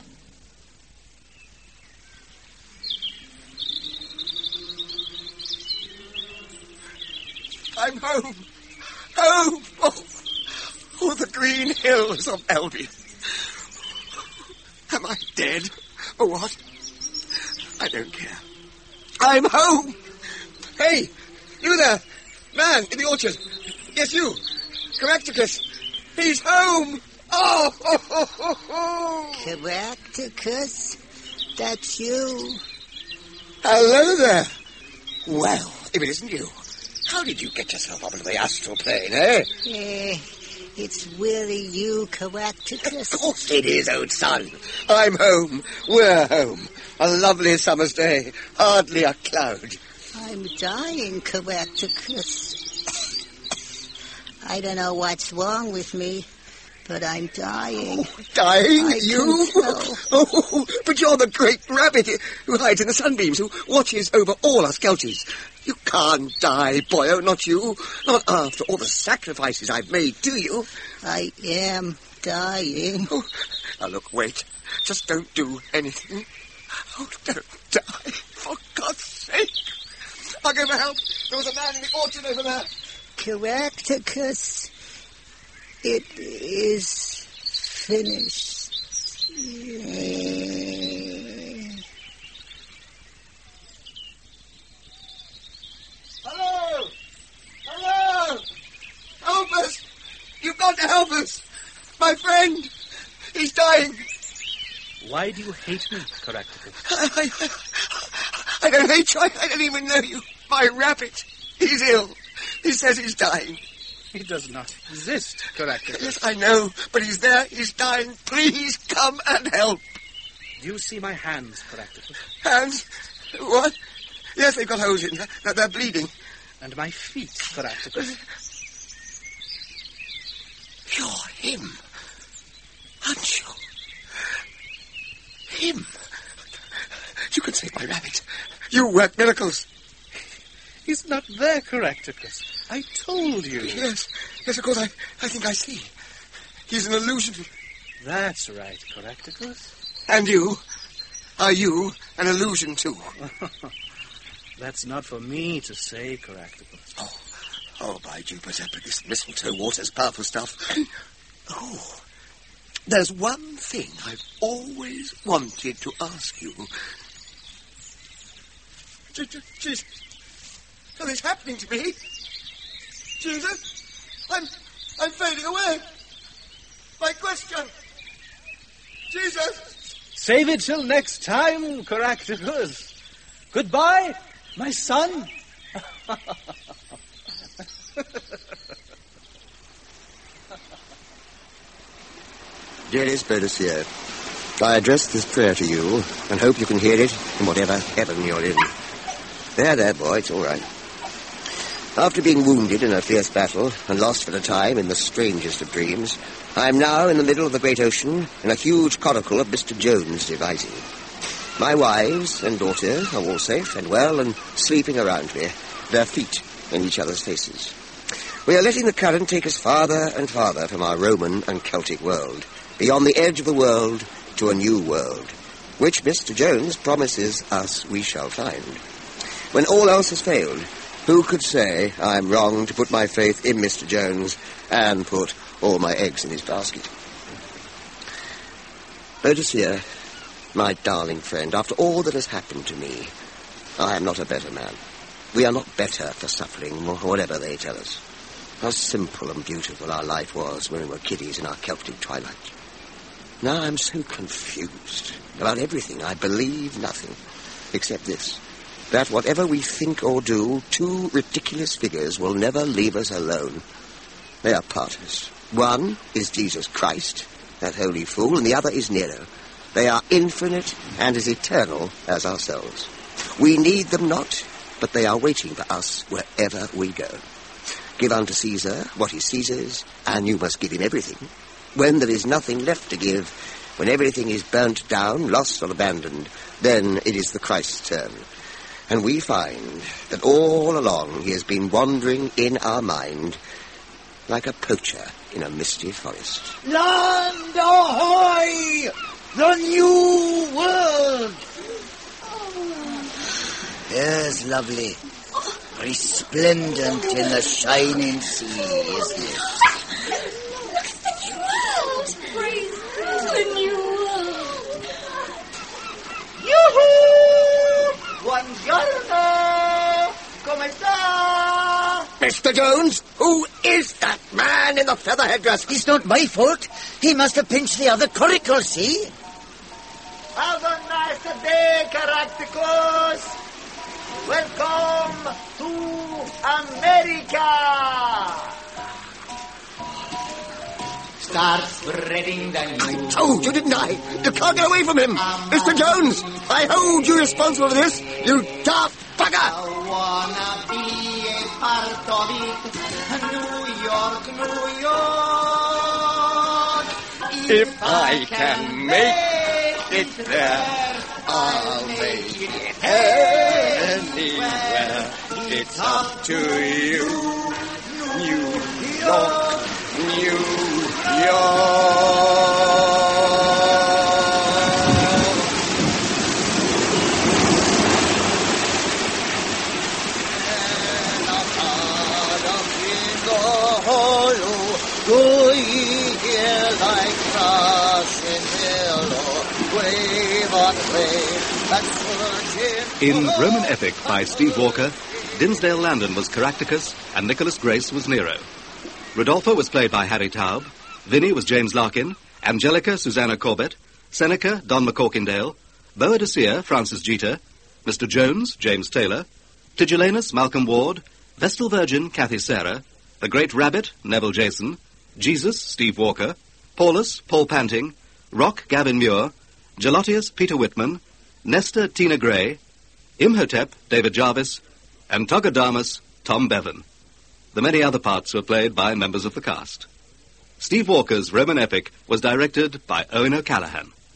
I'm home. Home. Oh, oh, the green hills of Albion. Am I dead or what? I don't care. I'm home. Hey, you there, man in the orchard. Yes, you, Caractacus. He's home. Oh, oh, oh, oh, oh. Caractacus, that's you. Hello there. Well, if it isn't you, how did you get yourself up into the astral plane, eh? Eh, it's really you, Caractacus. Of course it is, old son. I'm home. We're home. A lovely summer's day. Hardly a cloud. I'm dying, Caractacus. I don't know what's wrong with me, but I'm dying. Oh, dying? I you? can tell. Oh, but you're the great rabbit who hides in the sunbeams, who watches over all us Kelties. You can't die, boyo, not you. Not after all the sacrifices I've made to you. I am dying. Oh, now look, wait. Just don't do anything. Oh, don't die, for God's sake. I'll go for help. There was a man in the orchard over there. Caractacus, it is finished. Hello! Hello! Help us! You've got to help us! My friend! He's dying! Why do you hate me, Caractacus? I, I, I don't hate you. I, I don't even know you. My rabbit. He's ill. He says he's dying. He does not exist, Caractacus. Yes, I know, but he's there. He's dying. Please come and help. Do you see my hands, Caractacus? Hands? What? Yes, they've got holes in there. They're, they're bleeding. And my feet, Caractacus. You're him, aren't you? Him. You can save my rabbit. You work miracles. He's not there, Caractacus. I told you. Yes, yes, of course, I, I think I see. He's an illusion. That's right, Caractacus. And you? Are you an illusion, too? That's not for me to say, Caractacus. Oh, oh, by Jupiter, but this mistletoe water's powerful stuff. Oh, there's one thing I've always wanted to ask you. Jesus, what is happening to me? Jesus, I'm, I'm fading away. My question. Jesus. Save it till next time, Caractacus. Goodbye, my son. Dearest Boadicea, I address this prayer to you and hope you can hear it in whatever heaven you're in. There, there, boy, it's all right. After being wounded in a fierce battle and lost for a time in the strangest of dreams, I am now in the middle of the great ocean in a huge coracle of Mister Jones' devising. My wives and daughter are all safe and well and sleeping around me, their feet in each other's faces. We are letting the current take us farther and farther from our Roman and Celtic world, beyond the edge of the world to a new world, which Mister Jones promises us we shall find. When all else has failed, who could say I am wrong to put my faith in Mister Jones and put all my eggs in his basket? Boadicea, my darling friend, after all that has happened to me, I am not a better man. We are not better for suffering, or whatever they tell us. How simple and beautiful our life was when we were kiddies in our Celtic twilight. Now I'm so confused about everything. I believe nothing, except this, that whatever we think or do, two ridiculous figures will never leave us alone. They are partners. One is Jesus Christ, that holy fool, and the other is Nero. They are infinite and as eternal as ourselves. We need them not, but they are waiting for us wherever we go. Give unto Caesar what is Caesar's, and you must give him everything. When there is nothing left to give, when everything is burnt down, lost or abandoned, then it is the Christ's turn. And we find that all along he has been wandering in our mind like a poacher in a misty forest. Land ahoy! The new world! Yes, lovely. Resplendent in the shining sea, isn't it? The new world. Yoo-hoo! Buongiorno! Come sta? Mister Jones, who is that man in the feather headdress? It's not my fault. He must have pinched the other coracle, see? Have a nice day, Caractacus! Welcome to America! Start spreading the news. I told you, didn't I? You can't get away from him. Mister Jones, I hold you responsible for this, you daft bugger! I wanna be a part of it. New York, New York. If, if I can make it there, I'll make it anywhere. It's up to you, New York, New York. Do ye hear thy crashing billow, wave on wave, that surging... In Roman Epic by Steve Walker, Dinsdale Landon was Caractacus and Nicholas Grace was Nero. Rodolfo was played by Harry Taub, Vinnie was James Larkin, Angelica Susanna Corbett, Seneca Don McCorkindale, Boadicea Francis Jeter, Mister Jones James Taylor, Tigellinus Malcolm Ward, Vestal Virgin Kathy Sarah, the Great Rabbit Neville Jason, Jesus Steve Walker, Paulus Paul Panting, Rock Gavin Muir, Gelotius Peter Whitman, Nestor Tina Gray, Imhotep, David Jarvis, and Togodamus, Tom Bevan. The many other parts were played by members of the cast. Steve Walker's Roman epic was directed by Owen O'Callaghan.